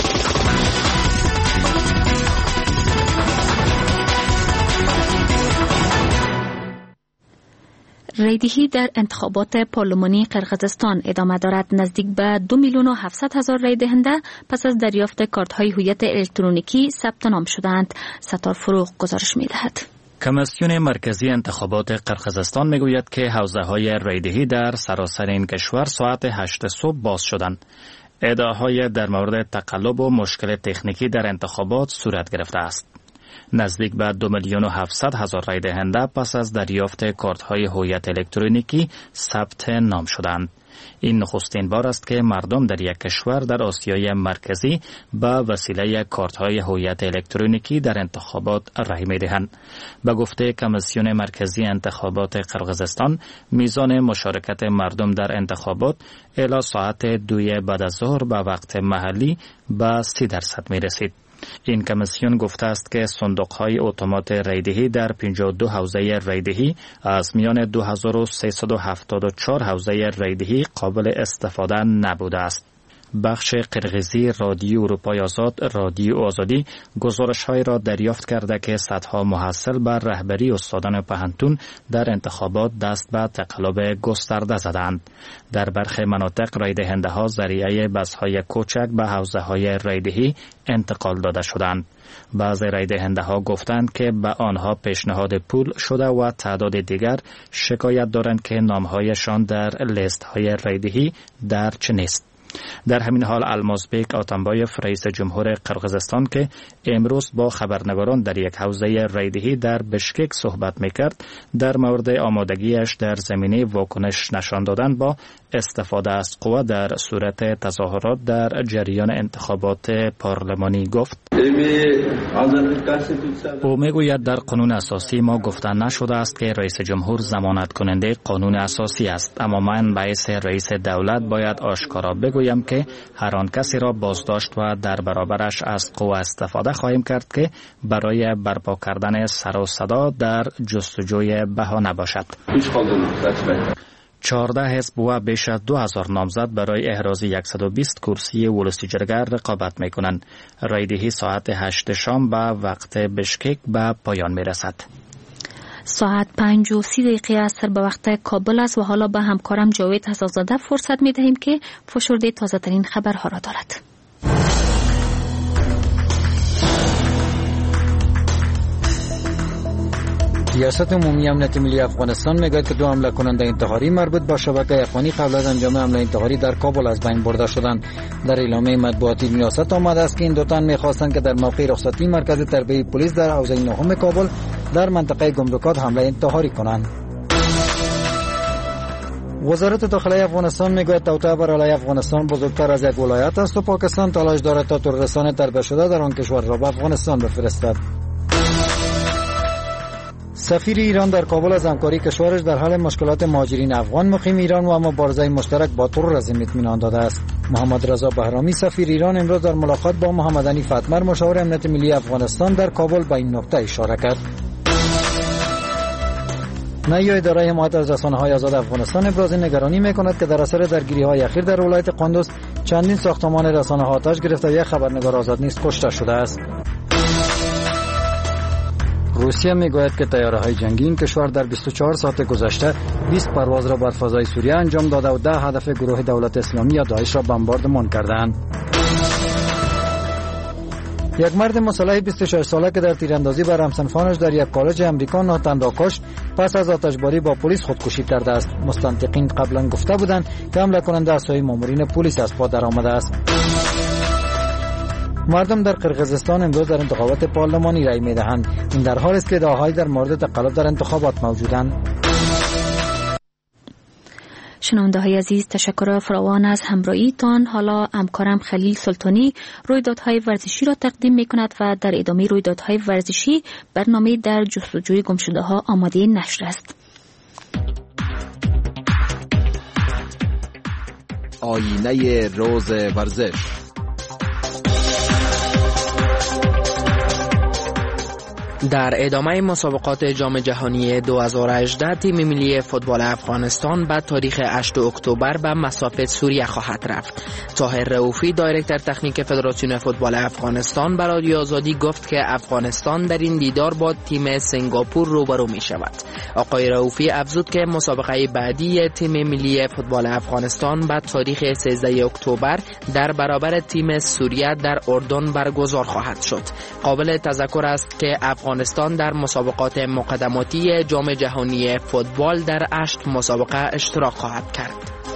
ریدهی در انتخابات پارلمانی قرقیزستان ادامه دارد. نزدیک به 2,700,000 رای دهنده پس از دریافت کارت‌های هویت الکترونیکی ثبت نام شدند. ستار فروغ گزارش می‌دهد. کمیسیون مرکزی انتخابات قرقیزستان میگوید که حوزه‌های رایدهی در سراسر این کشور ساعت 8 صبح باز شدند. ادعاهای در مورد تقلب و مشکل تکنیکی در انتخابات صورت گرفته است. نزدیک به 2,700,000 رای دهنده پس از دریافت کارت‌های هویت الکترونیکی ثبت نام شدند. این نخستین بار است که مردم در یک کشور در آسیای مرکزی به وسیله کارت‌های هویت الکترونیکی در انتخابات رای می‌دهند. به گفته کمیسیون مرکزی انتخابات قرقیزستان، میزان مشارکت مردم در انتخابات الی ساعت 2 بعد از ظهر به وقت محلی به 30% می‌رسید. این کمیسیون گفته است که صندوق‌های اتومات رایدهی در 52 حوزه رایدهی از میان 2374 حوزه رایدهی قابل استفاده نبوده است. بخش قرقیزی رادیو اروپای آزاد رادیو آزادی گزارش‌های را دریافت کرده که صدها محصل بر رهبری استادان پهنتون در انتخابات دست به تقلب گسترده زدند. در برخی مناطق رای دهنده‌ها ذریعه بس‌های کوچک به حوزه‌های رایدهی انتقال داده شدند. بعضی رای دهنده‌ها گفتند که به آنها پیشنهاد پول شده و تعداد دیگر شکایت دارند که نام‌هایشان در لیست‌های رایدهی درج نیست. در همین حال المازبek آتامبایف رئیس جمهور قرقیزستان که امروز با خبرنگاران در یک حوزه رایدهی در بشکک صحبت میکرد در مورد آمادگیش در زمینه واکنش نشان دادن با استفاده از قوه در صورت تظاهرات در جریان انتخابات پارلمانی گفت. او میگوید در قانون اساسی ما گفته نشده است که رئیس جمهور ضمانت کننده قانون اساسی است، اما من باعث رئیس دولت باید آشکارا بگویم که هر آن کسی را بازداشت و در برابرش از قوه استفاده خواهیم کرد که برای برپا کردن سر و صدا در جستجوی بهانه باشد. 14 حزب و بیش از 2000 نامزد برای احراز 120 کرسی ولسی جرگه رقابت میکنند. رایدهی ساعت 8 شام به وقت بشکک به پایان میرسد. ساعت 5:30 عصر به وقت کابل است و حالا به همکارم جاوید حسازاده فرصت میدهیم که فشرده تازه ترین خبرها را دارد. ریاست عمومی امنیت ملی افغانستان میگوید که 2 حمله کننده انتحاری مربوط به شبکه افغانی قبل از انجام حمله انتحاری در کابل از بین برده شدند. در اعلامیه مطبوعاتی ریاست آمده است که این 2 تن میخواستند که در موقع رخصتی مرکز تربیه پلیس در حوزه 9 کابل در منطقه گمرکات حمله انتحاری کنند. وزارت داخلی افغانستان میگوید توطئه بر علیه افغانستان بزرگتر از یک ولایت است و پاکستان تلاش دارد تا ترورسان تربیه شده در آن کشور را به افغانستان بفرستد. سفیر ایران در کابل از همکاری کشورش در حل مشکلات مهاجرین افغان مقیم ایران و مبارزه مشترک با ترورسم اطمینان داده است. محمد رضا بهرامی سفیر ایران امروز در ملاقات با محمد حنیف اتمر مشاور امنیت ملی افغانستان در کابل به این نکته اشاره کرد. نهایی اداره حمایت از رسانه‌های آزاد افغانستان ابراز نگرانی می‌کند که در اثر درگیری‌های اخیر در ولایت قندوز چندین ساختمان رسانه‌ها آتش گرفته و یک خبرنگار آزاد نیز کشته شده است. روسیه میگوید که طیاره‌های جنگی این کشور در 24 ساعت گذشته 20 پرواز را بر فضای سوریه انجام داده و 10 هدف گروه دولت اسلامی یا داعش را بمباردمان کردند. یک مرد مسلح 26 ساله که در تیراندازی بر همسنفانش در یک کالج امریکا 9 تن را کشت پس از آتشباری با پلیس خودکشی کرده است. مستنطقین قبلا گفته بودند که حمله کننده اسای مامورین پلیس از پا درآمده است. مردم در قرقیزستان امروز در انتخابات پارلمانی رای می‌دهند. این در حالی است که ادعاهایی در مورد تقلب در انتخابات موجودند. شنونده‌های عزیز، تشکر فراوان از همراهیتان. حالا همکارم خلیل سلطانی رویدادهای ورزشی را تقدیم می‌کند و در ادامه رویدادهای ورزشی برنامه در جستجوی گمشده‌ها آماده نشر است. آینه روز ورزش. در ادامه مسابقات جام جهانی 2018 تیم ملی فوتبال افغانستان بعد تاریخ 8 اکتبر به مسافت سوریه خواهد رفت. طاهر رؤوفی دایرکتور تکنیک فدراسیون فوتبال افغانستان به رادیو آزادی گفت که افغانستان در این دیدار با تیم سنگاپور روبرو می شود. آقای رؤوفی افزود که مسابقه بعدی تیم ملی فوتبال افغانستان بعد تاریخ 13 اکتبر در برابر تیم سوریه در اردن برگزار خواهد شد. قابل تذکر است که افغانستان در مسابقات مقدماتی جام جهانی فوتبال در 8 مسابقه اشتراک خواهد کرد.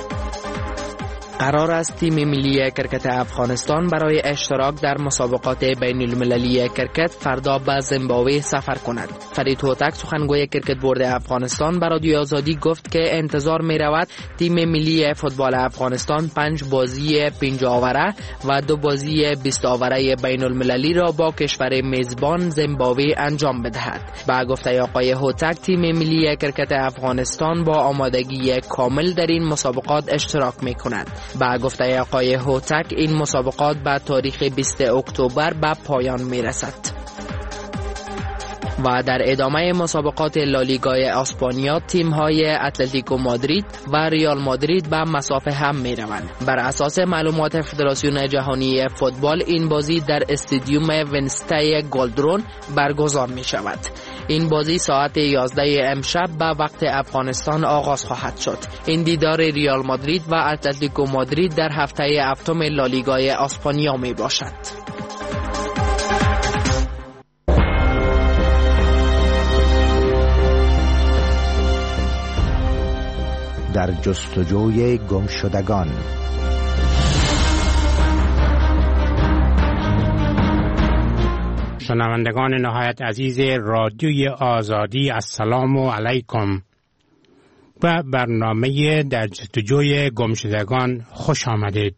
قرار است تیم ملی کرکت افغانستان برای اشتراک در مسابقات بین المللی کرکت فردا به زیمبابوه سفر کند. فرید هوتک سخنگوی کرکت بورد افغانستان به رادیو آزادی گفت که انتظار می رود تیم ملی فوتبال افغانستان 5 بازی 50 آوره و 2 بازی 20 آوره بین المللی را با کشور میزبان زیمبابوه انجام بدهد. با گفته آقای هوتک تیم ملی کرکت افغانستان با آمادگی کامل در این مسابقات اشتراک می کند. با گفته آقای هوتک این مسابقات به تاریخ 20 اکتبر به پایان می رسد. و در ادامه مسابقات لالیگای اسپانیا تیم‌های اتلتیکو مادرید و ریال مادرید به مسافه هم می‌روند. بر اساس معلومات فدراسیون جهانی فوتبال این بازی در استادیوم ونستای گلدرون برگزار می‌شود. این بازی ساعت 11 امشب به وقت افغانستان آغاز خواهد شد. این دیدار ریال مادرید و اتلتیکو مادرید در هفته هفتم لالیگای اسپانیا می باشد. در جستجوی گمشدگان. شنوندگان نهایت عزیز رادیوی آزادی، السلام علیکم. و برنامه در جستجوی گمشدگان خوش آمدید.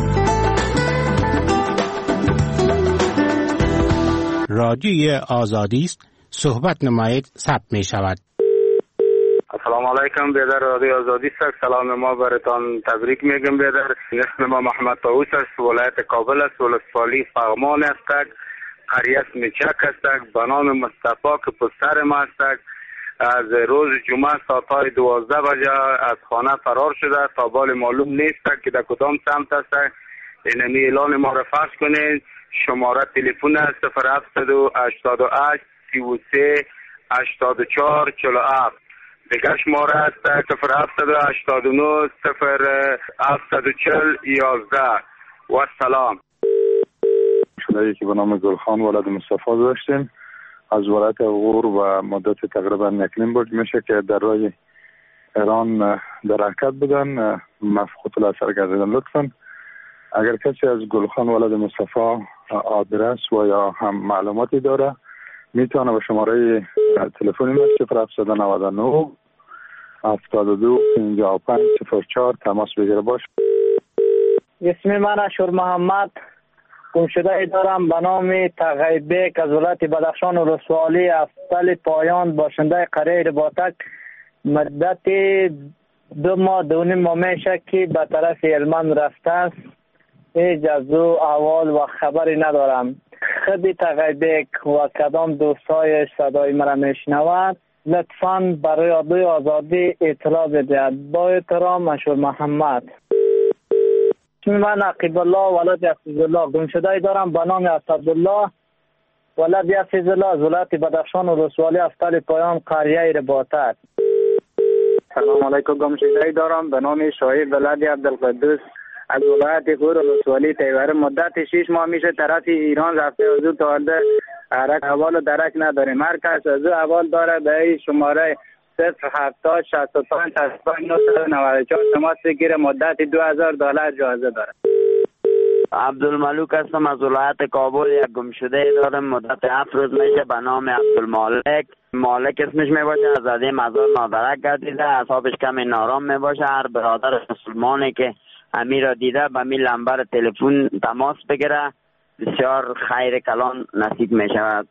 رادیوی آزادی است، صحبت نمایید ثبت می شود. السلام علیکم بیادر رادیو آزادی است. سلام ما براتان تبریک میگم بیادر. اسم ما محمد طاووس است، ولایت کابل است، ولسوالی فغمان است، قریه میچک است. به نام مصطفی که پسر ما است. از روز جمعه ساعت 12 بجه از خانه فرار شده، تا بال معلوم نیست که در کدام سمت است. اینمی اعلان ما را فرض کنید. شماره تلفن 0788 33 84 47. دیگر شماره است 0789 0740 11. و سلام. شده که به نام گلخان ولد مصطفی داشتیم از ولایت غور و مدت تقریبا نکلیم بود میشه که در راه ایران در حرکت بودن مفقود الاثر گردیدن. لطفا اگر کسی از گلخان ولد مصطفی آدرس و یا هم معلوماتی داره میتونه به شماره تلفنی ما 0799 72 55 04 تماس بگیره باشه. اسم من اشور محمد، گمشده دارم به نام تغیبک از ولایت بدخشان و رسوالی افضل پایان، باشنده قریه رباطک. مدت 2 ماه 2.5 ماه میشه که به طرف هلمند رفته است. هیچ از او احوال و خبری ندارم. خود تغیبک و کدام دوستایش صدای مرا میشنود لطفاً برای رادیو آزادی اطلاع بدهید. با احترام اشور محمد. اسم من عقیب الله ولد عزیزالله، گمشده دارم به نام اسدالله ولد عزیزالله از ولایت بدخشان و رسوالی افضل پایان قریه رباطک. سلام علیکم. گمشده دارم به نام شاهد ولد عبدالقدوس از ولایت غور و رسوالی تیوره. مدت 6 ماه میشه طرف ایران رفته، از او تارده احوال درک نداریم. هر کس از او احوال داره به شماره 070 65 65 994 تماس بگیره. مدت $2000 جایزه داره. عبدالملوک هستم از ولایت کابل. یک گمشده دارم مدت 7 روز میشه به نام عبدالمالک. مالک اسمش میباشه، از عده مزار نادرک گردیده، اعصابش کمی نارام میباشه. هر برادر مسلمانی که امی را دیده به می لمبر تلفن تماس بگیره، بسیار خیر کلان نصیب می شود.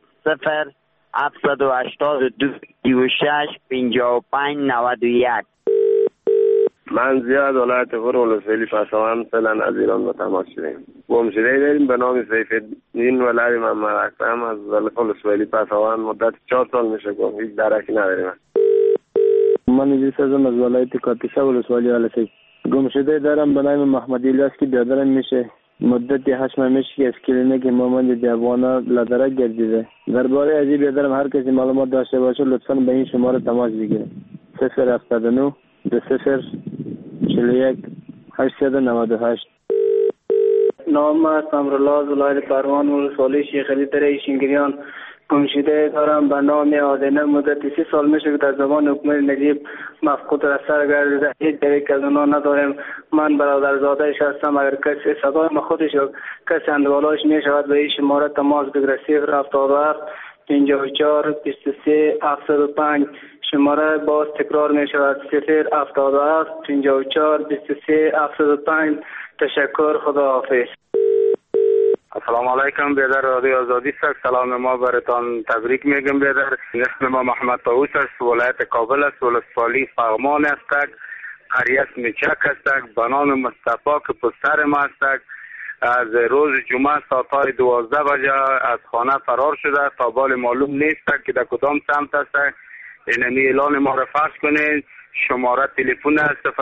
0782 26 55 91. من زیاد ولایت غور ولسوالی پسوان فعلا از ایران به تماس شدیم. گمشده داریم به نام سیف الدین ولد محمد اکرم از ولسوالی پسوان. مدت 4 سال میشه گم، هیچ درکی نداریم. من ادریس هستم از ولایت کاتیشه ولسوالی علسی. گمشده دارم به نام محمد الیاس که بیادرم میشه. مدت 8 ماه میشه که از کلینیک مامان دیوانه لدرک گردیده. درباره از این بیادرم هر کسی معلومات داشته باشه لطفاً به این شماره تماس بگیره. 079 20 41 898. نام است امرالله از ولایت پروان ولسوالی شیخ علی دره شینگریان. گمشده دارم به نام آدینه. مدت 30 سال میشه که در زمان حکومت نجیب مفقود الاثر گردیده. هیچ دریک از اونا نداریم. من برادرزادهش هستم. اگر کسی صدای ما خودش کسی اندوالایش میشود به این شماره تماس بگیره. 077 54 23 75. شماره باز تکرار می شود. 077 54 23 75. تشکر، خدا حافظ. السلام علیکم بیادر رادیو آزادی است. سلام ما براتان تبریک میگم بیادر. اسم ما محمد طاووس است، ولایت کابل است، ولسوالی فغمان است، قریه میچک است. به نام مصطفی که پسر ما است. از روز جمعه ساعت‌های 12 بجه از خانه فرار شده. تا بال معلوم نیست که در کدام سمت است. اینمی اعلان ما را فرض کنید. شماره تلفن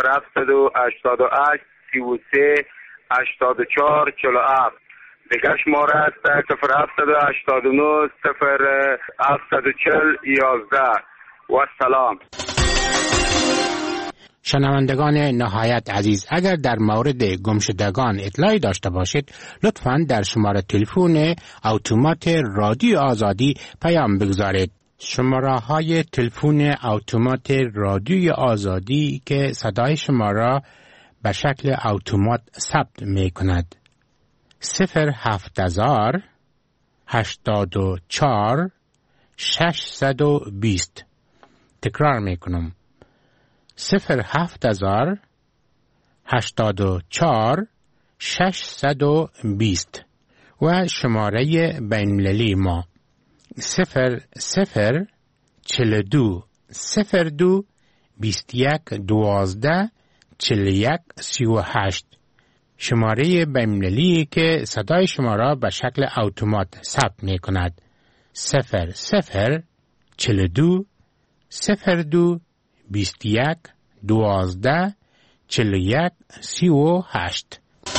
0788 33 84 47. دیگر شماره است 0789 0740 11. و سلام. شنوندگان نهایت عزیز، اگر در مورد گمشدگان اطلاعی داشته باشید لطفاً در شماره تلفن اتومات رادیو آزادی پیام بگذارید. شماره های تلفن اتومات رادیو آزادی که صدای شما را به شکل اتومات ثبت می کند 07000 84 620. تکرار می کنم 07000 84 620 و شماره بین‌المللی ما 0042 02 21 12 41 38. شماره بین‌المللی که صدای شما را به شکل اتومات ثبت می کند 0042 02 21 12 41 38.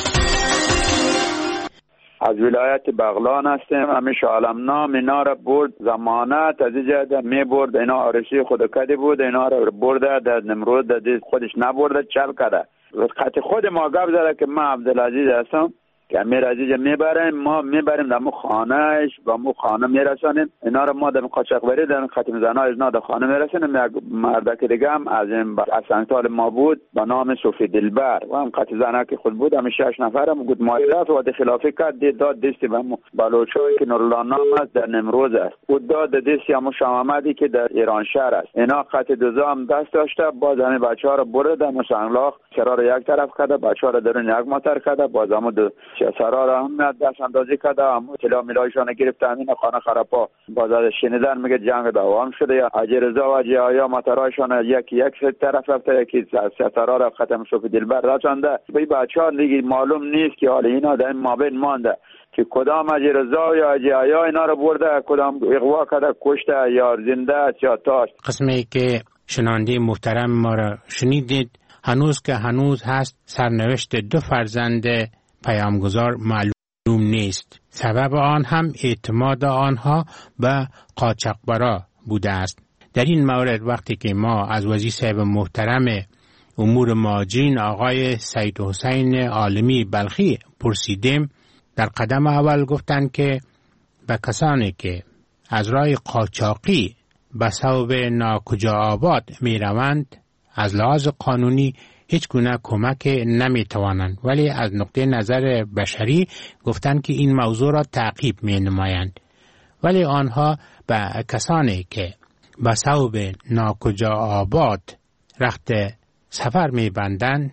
از ولایت بغلان هستیم. همیشه عالم نام اینا را برد زمانت از اینجا می برد. اینا آرشی خود کدی بود. اینا را برده در نمرود در خودش نبرده چل کده. وقتی خود ما گفت زده که من عبدالعزیز هستم که امیر عزیز میبریم، ما میبریم در مو خانهش و مو خانه میرسانیم. اینا رو ما در قاچاقبری در ختم زنای اینا در خانه میرسانیم. یک مردک دیگه هم از این سال ما بود به نام صوفی دلبر و هم ختم زنه که خود بود. همه 6 نفرم گفت مایی رفت و خلافی کرد داد دستی به بلوچایی که نورالله نام است در نمروز است و داد دستی همو شامامدی که در ایران شهر است. اینا ختم دوزا هم دست داشته. باز همه بچه ها رو برده در مسنگلاخ چرا رو یک طرف کرده، بچه ها رو درون یک ماتر کرده. باز همو سرا را هم دست اندازی کرده. همو تلا میلایشان گرفته. همین خانه خرپا باز از شنیدن میگه جنگ دوام شده. یا حاجی رضا و حاجی آیا ماترایشان یکی طرف رفته، یکی سرا را ختم صوفی دلبر رسانده. به بچه ها دیگه معلوم نیست که حالا اینا در این مابین مانده که کدام حاجی رضا یا حاجی آیا اینا رو برده، کدام اغوا کرده، کشته یا زنده یا تاش. قسمی که شنونده محترم ما را شنیدید هنوز که هنوز هست سرنوشت 2 فرزند پیامگذار معلوم نیست. سبب آن هم اعتماد آنها به قاچاقبرا بوده است. در این مورد وقتی که ما از وزیر صاحب محترم امور مهاجرین آقای سید حسین عالمی بلخی پرسیدیم، در قدم اول گفتند که به کسانی که از راه قاچاقی به سبب ناکجا آباد می روند از لحاظ قانونی هیچ گونه کمک نمی توانند، ولی از نقطه نظر بشری گفتند که این موضوع را تعقیب می نمایند. ولی آنها به کسانی که به سبب ناکجا آباد رخت سفر می بندند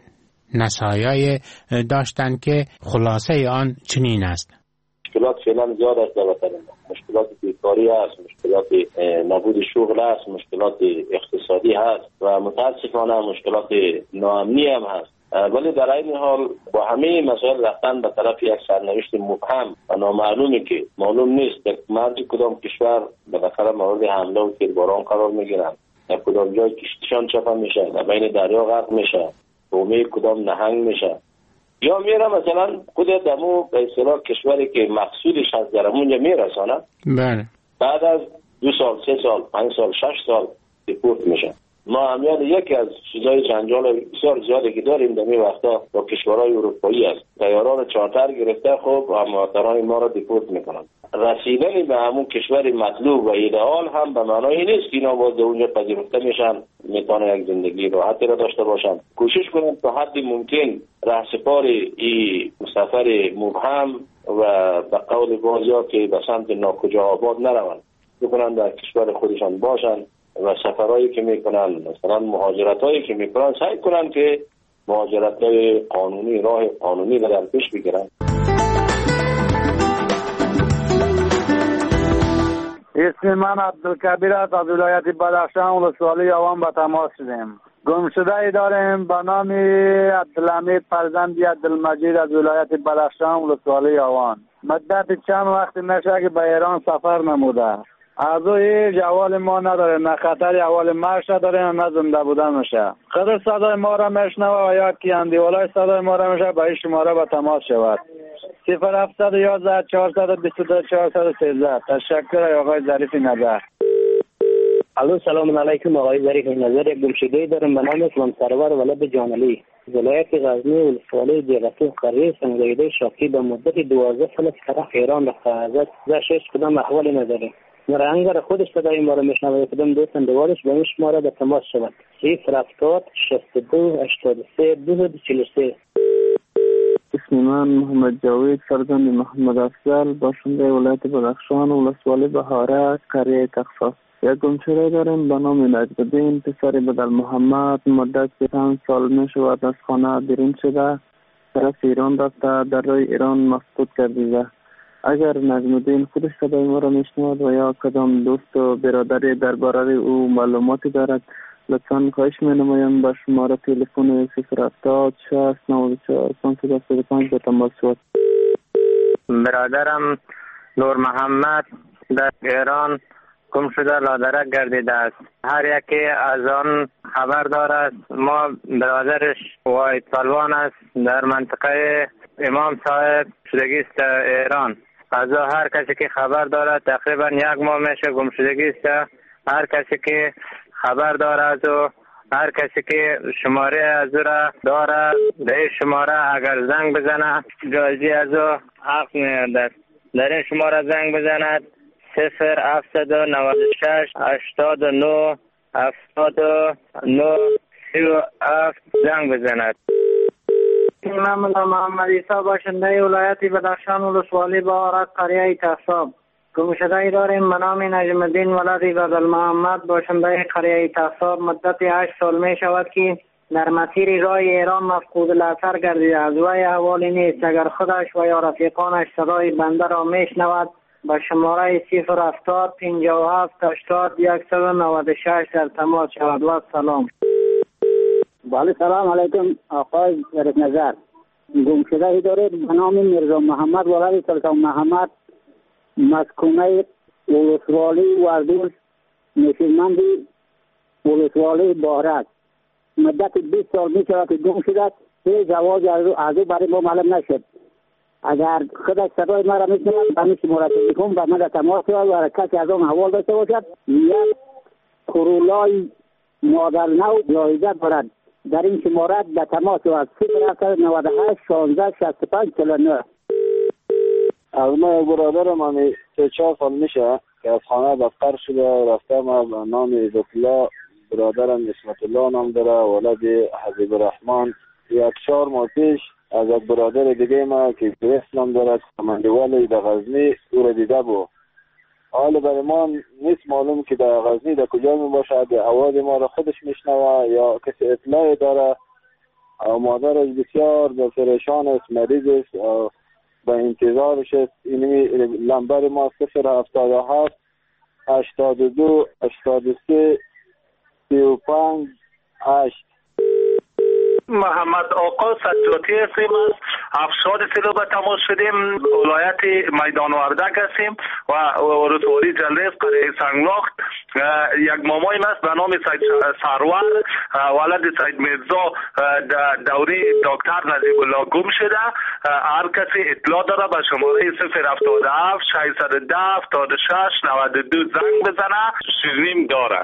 نصایح داشتند که خلاصه آن چنین است. مشکلات فعلا زیاد است در وطن ما. مشکلات بیکاری است، مشکلات نابود شغل است، مشکلات اقتصادی هست و متاسفانه مشکلات ناامنی هم هست. ولی در این حال با همه مسائل رفتن به طرف یک سرنوشت مبهم و نامعلومی که معلوم نیست در مرز کدام کشور بالاخره مورد حمله و تیرباران قرار میگیرند، در کدام جای کشتیشان چپا میشه، در بین دریا غرق میشه، بومه کدام نهنگ میشه، یا میره مثلا خود دمو به اصطلاح کشوری که مقصودش هست در اونجا میرسانه. بله. بعد از 2 سال 3 سال 5 سال 6 سال دیپورت میشه. ما همیان یکی از چیزای جنجال بسیار زیادی که داریم در این وقتا با کشورهای اروپایی است. طیاران چارتر گرفته خب هموطنان ما را دیپورت میکنن. رسیدن به همون کشور مطلوب و ایدئال هم به معنای نیست که اینا باز در اونجا پذیرفته میشن، میتونه یک زندگی راحتی را داشته باشن. کوشش کنیم تا حد ممکن رهسپار این سفر مبهم و به قول بعضیا که به سمت ناکجا آباد نروند، بکنن در کشور خودشان باشن و سفرهایی که میکنن مثلا مهاجرتایی که میکنن سعی کنن که مهاجرتای قانونی، راه قانونی را در پیش بگیرن. اسم من عبدالکبیر است، از ولایت بدخشان ولسوالی عوام به تماس شدیم. گمشده داریم به نام عبدالحمید فرزند عبدالمجید از ولایت بدخشان ولسوالی آوان. مدت چند وقت میشه که به ایران سفر نموده. از او هیچ احوال ما نداره، نه خطر احوال مرش نداره، نه زنده بودن میشه. قدر صدای ما را میشنوه و یا که اندیوالای صدای ما را میشه به این شماره به تماس شود. 0711 422 413. تشکر آقای ظریف نظر. الو سلام علیکم آقای ظریف نظر. یک گمشده دارم به نام اسلام سرور ولد جانعلی، ولایت غزنی ولسوالی دیغتون قریه سنگایده شاکی. به مدت 12 سال طرف ایران رفته ازت زشش کدام احوال نداره. مرانگر خودش صدای ما را میشنوه، کدام دوست اندوالش به این شماره به تماس شود. 070 62 83 243. اسم من محمد جاوید فرزند محمد افضل، باشنده ولایت بدخشان ولسوالی بهاره قریه تخفاف. یک گمشده داریم به نام نجم‌الدین پسر بدل محمد. مدت 5 سال می شود از خانه بیرون شده، طرف ایران رفته، در راه ایران مفقود گردیده. اگر نجم‌الدین خودش صدای ما را میشنود و یا کدام دوست و برادری درباره او معلوماتی دارد، لطفاً خواهش می‌نمایم به شماره تلفن 070 694 535 به تماس شود. برادرم نور محمد در ایران گم شده لادرک گردیده است. هر یکی از آن خبر دارد. ما برادرش واحد پلوان است، در منطقه امام صاحب شدگی است ایران. از هر کسی که خبر دارد تقریبا 1 ماه میشه گم شدگی است. هر کسی که خبر دارد و هر کسی که شماره از را دارد به این شماره اگر زنگ بزنه جایزی از او حق می‌گردد. در این شماره زنگ بزند 0796 89 79 37 زنگ بزند. من محمد عیسی باشنده ولایت بدخشان ولسوالی بهاره قریه تخصاب. گمشده داریم به نام نجم الدین ولد بدل محمد باشنده قریه تخصاب. مدت 8 سال می شود که در مسیر راه ایران مفقود الاثر گردیده. از وی احوالی نیست. اگر خودش و یا رفیقانش صدای بنده را میشنود با شماره 070 57 80 196 در تماس شود. و سلام. بله سلام علیکم آقای ظریف نظر. گمشده دارید به نام میرزا محمد ولد سلطان محمد، مسکونه ولسوالی وردوز، نشیمندی ولسوالی بهاره. مدت 20 سال می شود که گم شده. هیچ جواز از او برای ما معلوم نشد. اگر خودش صدای ما را میشنود به میشه مرا تلفن به من تماس شود و کسی از آن حوال داشته باشد. یک کرولای مادر نو جایزه دارد. در این شماره به تماس شود 098 16 65 49. از ما برادرم همی 3-4 سال میشه که از خانه دفتر شده رفته. ما به نام عزتالله، برادرم اسمت الله نام داره، ولد حبیب الرحمن. 1-4 ماه پیش از یک برادر دیگه ما که اسلام داره کماندوال در غزنی او را دیده بود. حالا برای ما نیست معلوم که در غزنی در کجا می باشد. آواز ما را خودش میشنوه یا کسی اطلاعی داره. مادرش بسیار در پریشان است، مریض است، به انتظارش است. اینمی لمبر ما 077 82 83 35 8. محمد آقا سجاتی هستیم. از افشار سیلو به تماس شدیم. ولایت میدان وردک هستیم و ولسوالی جلریف قریه سنگلاخت. یک ماماییم است به نام سید سرور ولد سید میرزا دوری دکتر نجیب الله گم شده. هر کسی اطلاع داره به شماره 077 610 76 92 زنگ بزنه. شیرینیم داره.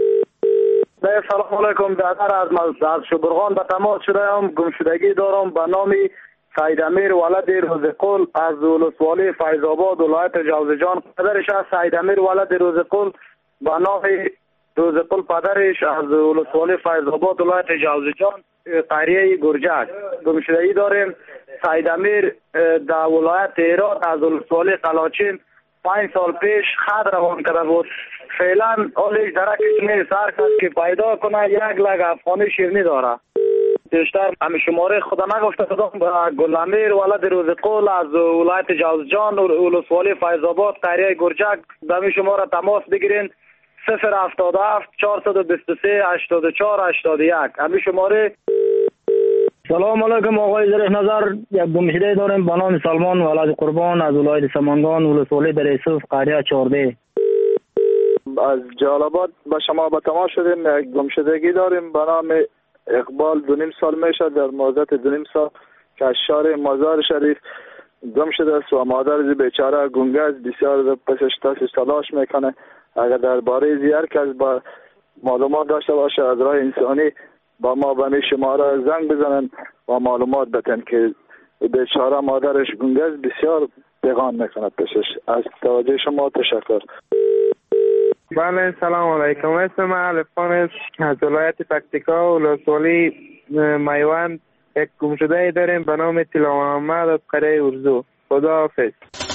سلام علیکم. برادر از شبرغان به تماس شدم. گمشدگی دارم به نام سید امیر ولد روزقل از ولسوالی فیض آباد ولایت جوزجان. پدرش از سید امیر ولد روزقل به نام روزقل پدرش از ولسوالی فیض آباد ولایت جوزجان قریه گرجک. گمشدگی داریم سید امیر در ولایت هرات از ولسوالی قلاچین 5 سال پیش خط روان کرده بود. فعلا حالش درکش نیست. هر کس که پیدا کنه 1 لگ افغانی شیرینی داره. بیشتر همین شماره خدا نگفته کدام به گلامیر ولد روزقل از ولایت جوزجان ولسوالی فیض آباد قریه گرجک به همین شماره تماس بگیرین 077 423 84 81. همین شماره. سلام علیکم آقای زریح نظر. یک گمشده داریم به نام سلمان ولد قربان از ولایت سمنگان ولسوالی در یوسف قریه 14. از جلال‌آباد به شما به تماس شدیم. یک گمشدگی داریم به نام اقبال 2.5 سال میشه در مدت 2.5 سال که از شهر مزار شریف گم شده است و مادر بیچاره گنگه است. بسیار پسش تلاش میکنه. اگر درباره زیار کس با معلومات داشته باشه از راه انسانی با ما به شماره زنگ بزنن و معلومات بدن که بیچاره مادرش گنگه است. بسیار پیغام میکنه پسش. از توجه شما تشکر. بله سلام علیکم. اسم من الفان است از ولایت پکتیکا ولسوالی میوند. یک گمشده داریم به نام طلا محمد از قریه ارزو. خداحافظ.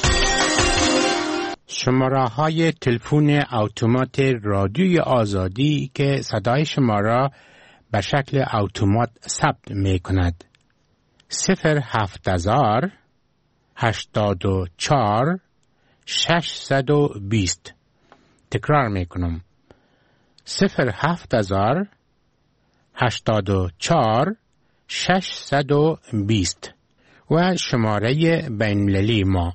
شماره های تلفن اتومات رادیوی آزادی که صدای شما را به شکل اتومات ثبت می کند 07000 84 620. تکرار می کنم 07000 84 620 و شماره بین‌المللی ما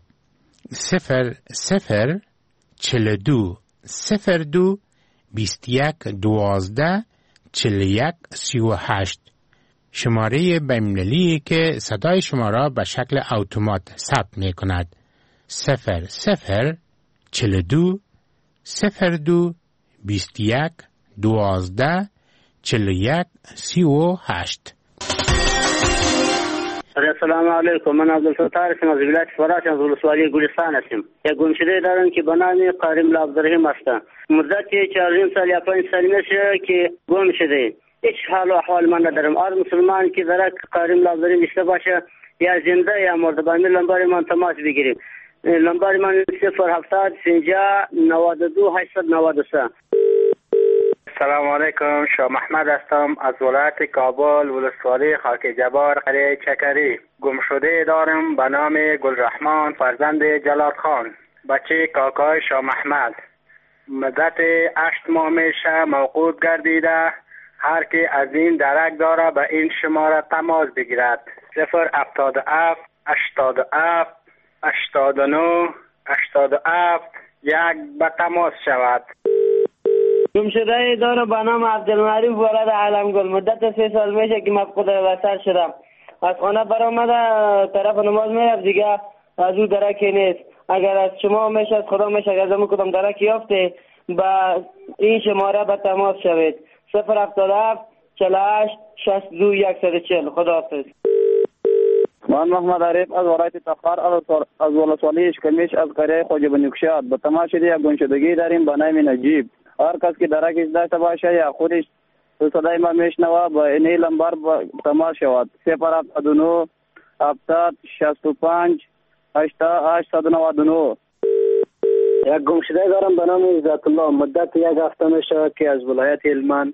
0042 02 21 12 41 38. شماره بین‌المللی که صدای شما را به شکل اتومات ثبت می کند 0042 02 21 12 41 38. السلام علیکم. من عبدالستار هستم از ولایت فراش از ولسوالی گلستان هستم. یک گمشده دارم که به نام قارم عبدالرحیم است. مدت 4 سال یا 5 سال میشه که گم شده. هیچ حال و احوال من ندارم. هر مسلمان که در قارم عبدالرحیم داشته باشه یا زنده یا مرده با لمبر من تماس بگیریم. لمبر من 070 50 92 893. سلام علیکم. شاه محمد هستم از ولایت کابل ولسوالی خاک جبار قریه چکری. گمشده دارم به نام گلرحمان فرزند جلال خان بچه کاکای شاه محمد. مدت 8 ماه میشه موقوف گردیده. هر که از این درک داره به این شماره تماس بگیرد 077 87 89 87 یک به تماس شود. گمشده دارم به نام عبدالمعروف ولد علمگل. مدت 3 سال میشه که مفقود وصل شدم. از خانه برآمده طرف نماز میرفت دیگه از او درکی نیست. اگر از شما میشه از خدا میشه اگر زمین کدام درکی یافته با این شماره به تماس شوید 077 48 62 140. خداحافظ. من محمد عریف از ولایت تخار از ولسوالی اشکمیش از قریه خواجه بنی کشاد به تماس شده یک گمشدگی داریم به نام نجیب. هر کس که درکش داشته باشه یا خودش صدای ما میشنوه با این لمبر تماس شود 079 70 65 899. یک گمشده دارم به نام عزت الله. مدت 1 هفته میشه که از ولایت هلمند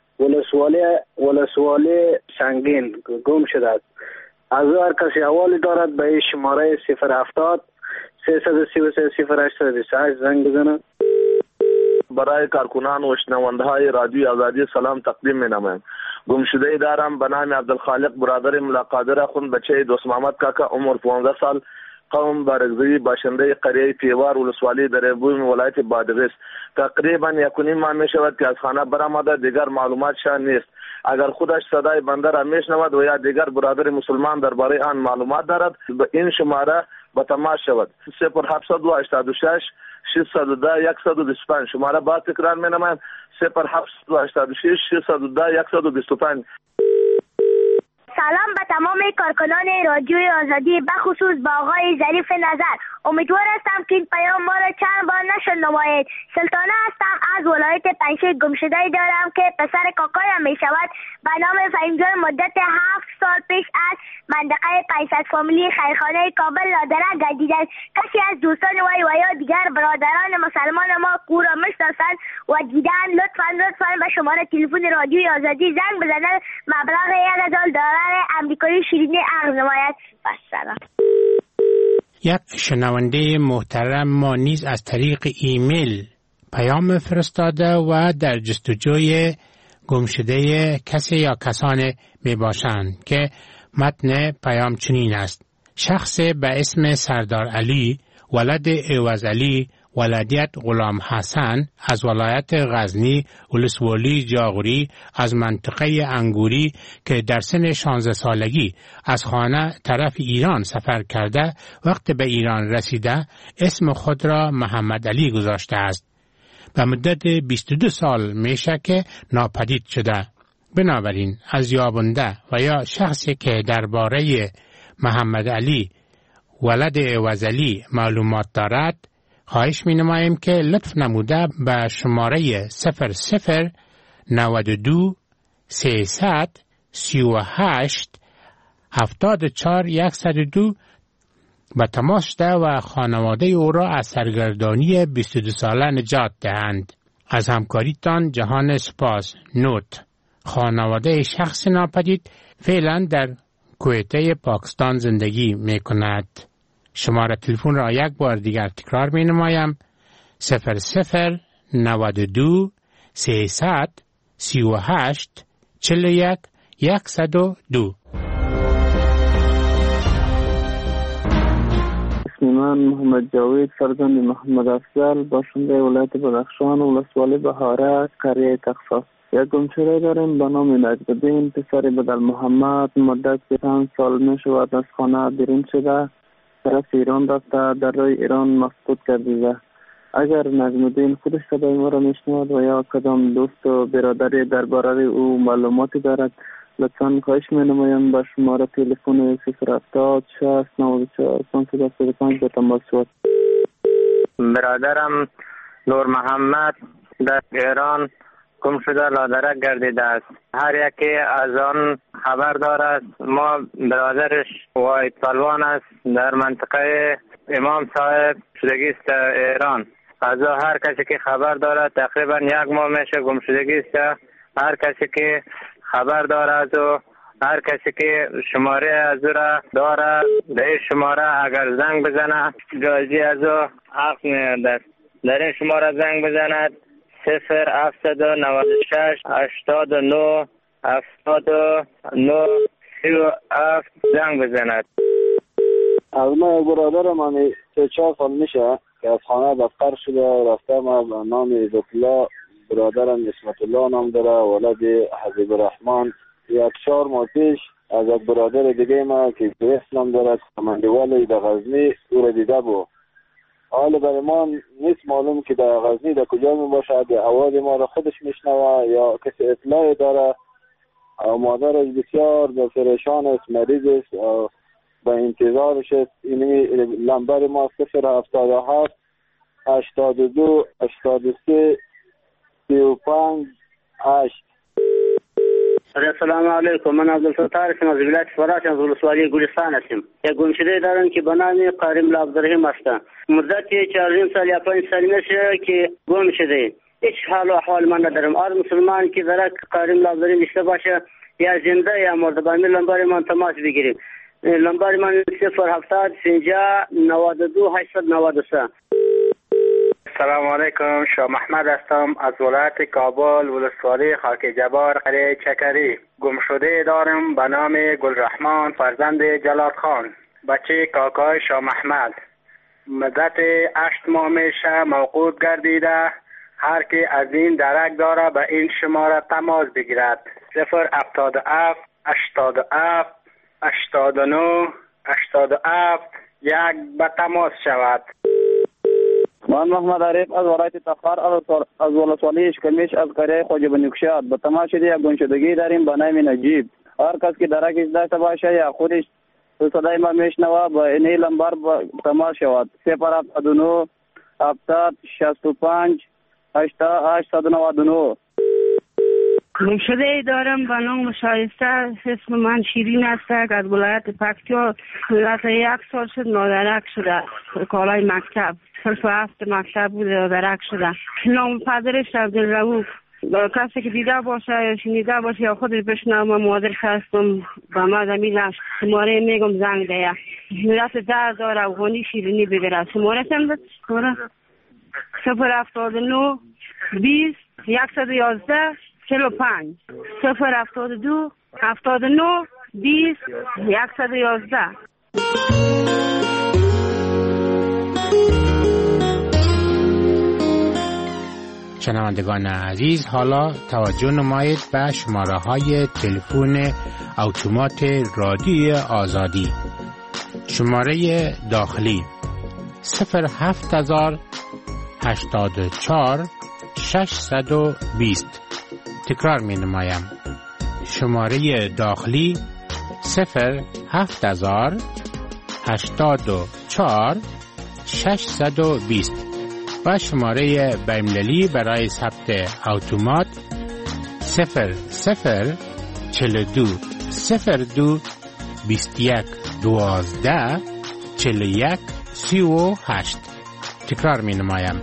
ولسوالی سنگین گم شده است. از هر کسی حوالی دارد به این شماره 070 333 0828 زنگ بزنه. برای کارکنان و شنونده‌های رادیوی آزادی سلام تقدیم می‌نمایم. گمشده دارم به نام عبدالخالق برادر ملاقادر اخوند بچه دوست محمد کاکا عمر 15 سال قوم بارگزی باشنده قریه پیوار ولسوالی در بوم ولایت بادغیس. تقریبا 1.5 ماه میشود که از خانه برآمده دیگر معلومات شان نیست. اگر خودش صدای بنده را میشنود و یا دیگر برادر مسلمان درباره آن معلومات دارد به این شماره به تماس شود 0786 610 125. شماره با تکرار می‌نمایم 0786 610 125. سلام به تمام کارکنان رادیوی آزادی بخصوص با آقای ظریف نظر. امیدوار هستم که این پیام ما را چند بار نشنوید. سلطانه هستم از ولایت پنجشیر. گمشده دارم که پسر کاکایم می شود به نام فهیمجان. مدت 7 سال پیش از منطقه 500 فامیلی خیرخانه کابل نادره گردیده. کسی از دوستان وی و یا دیگر برادران مسلمان ما کو را میشناسند و دیدن لطفا به شماره تلفن رادیوی آزادی زنگ بزنند. مبلغ $1000 امریکایی شیرینی عرض نماید. بسلام. یک شنونده محترم ما نیز از طریق ایمیل پیام فرستاده و در جستجوی گمشده کسی یا کسانی می باشند که متن پیام چنین است: شخص به اسم سردار علی ولد عوض علی ولادیت غلام حسن از ولایت غزنی ولسوالی جاغوری از منطقه انگوری که در سن 16 سالگی از خانه طرف ایران سفر کرده وقت به ایران رسیده اسم خود را محمد علی گذاشته است. به مدت 22 سال میشه که ناپدید شده. بنابراین از یابنده و یا شخصی که درباره محمد علی ولد عوض علی معلومات دارد خواهش می نماییم که لطف نموده به شماره 00 92 300 38 74 102 به تماس ده و خانواده او را از سرگردانی 22 ساله نجات دهند. از همکاریتان جهان سپاس. نوت: خانواده شخص ناپدید فعلا در کویته پاکستان زندگی می کند. شماره تلفن را یک بار دیگر تکرار می نمایم: 00 92 300 38 41 102. من محمد جاوید فرزند محمد افضل باشنده ولایت بدخشان ولسوالی بهاره قریه تخفاف. یک گمشده داریم به نام نجم‌الدین پسر بدل محمد. مدت 5 سال می شود از خانه بیرون شده طرف ایران رفته در راه ایران مفقود گردیده. اگر نجم‌الدین خودش صدای ما را میشنود و یا کدام دوست و برادری درباره او معلوماتی دارد لطفاً خواهش می‌نمایم با شماره تلفن 070 60 94 575 به تماس شد. برادرم نور محمد در ایران گم شده لادرک گردیده است. هر یکی از آن خبر دارد. ما برادرش واحد پلوان است در منطقه امام صاحب شدگی است ایران. از هر کسی که خبر دارد تقریبا 1 ماه میشه گم شدگی است. هر کسی که خبر دارد و هر کسی که شماره از او را دارد به این شماره اگر زنگ بزنه جایزی از او حق می‌دهد. در این شماره زنگ بزند 0796 89 79 37 زنگ بزند. از ما برادر من 4 سال میشه که از خانه دفتر شده رفته. ما به نام عزت الله، برادرم اسمت الله نام داره، ولد حبیب الرحمن. 4 ماه پیش از یک برادر دیگه ما که اسلام داره کماندوال در غزنی او را دیده بود. حالا برای ما نیست معلوم که در غزنی در کجا می باشد، آواز ما را خودش میشنوه یا کسی اطلاعی داره. مادرش بسیار پریشان است، مریض است، به انتظارش است. این لمبر ما 077 82 83 35 8. السلام علیکم. من عبدالستار هستم از ولایت فراش از ولسوالی گلستان هستم. یک گمشده دارم که به نام قارم عبدالرحیم است. مدت 4 سال یا 5 سال میشه که گم شده. هیچ حال و احوال من ندارم. هر مسلمان که درک قارم عبدالرحیم داشته باشه یا زنده یا مرده با لمبر من تماس بگیریم. لمبر من 070 50 92 893. سلام علیکم. شاه محمد هستم از ولایت کابل ولسوالی خاک جبار قریه چکری. گمشده دارم به نام گلرحمان فرزند جلال خان، بچه کاکای شاه محمد. مدت 8 ماه میشه موقوف گردیده. هر که از این درک داره به این شماره تماس بگیرد. 077 87 89 87 1 به تماس شود. من محمد عریف از ولایت تخار از ولسوالی اشکمیش از قریه خواجه بنیکشاد. به تماس شده یک گمشدگی داریم به نام نجیب. هر کس که درکش داشته باشه یا خودش صدای ما میشنوه با این لمبر تماس شود. 079 70 65 899. گمشده دارم به نام شایسته. اسم من شیرین است از ولایت پکتیا. از 1 سال شد نادرک شده. کالای مکتب صرف 7 مکتب بود نادرک شده. نام پدرش عبدالرؤوف. کسی که دیده باشه یا شنیده باشه یا خودش بشنوه مادرش هستم به ما زمین شماره میگم زنگ ده. ملت در داره افغانی شیرینی بگیره. شماره چند بود؟ 079 20 111 45 072 79 20 111. شنوندگان عزیز، حالا توجه نمایید به شماره های تلفن اتومات رادیوی آزادی. شماره داخلی 07000 84 620. تکرار می نمایم. شماره داخلی 07000 84 620 و شماره بین‌المللی برای ثبت اتومات 0042 02 21 12 41 38. تکرار می نمایم.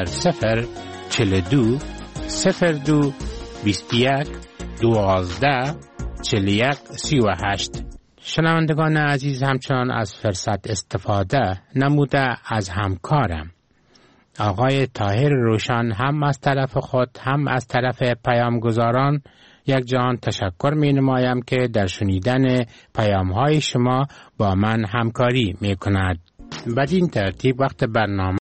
0042 02 21 12 41 38. شنوندگان عزیز، همچنان از فرصت استفاده نموده از همکارم آقای طاهر روشن هم از طرف خود هم از طرف پیامگزاران یک جهان تشکر می نمایم که در شنیدن پیام های شما با من همکاری می کند. بدین ترتیب وقت برنامه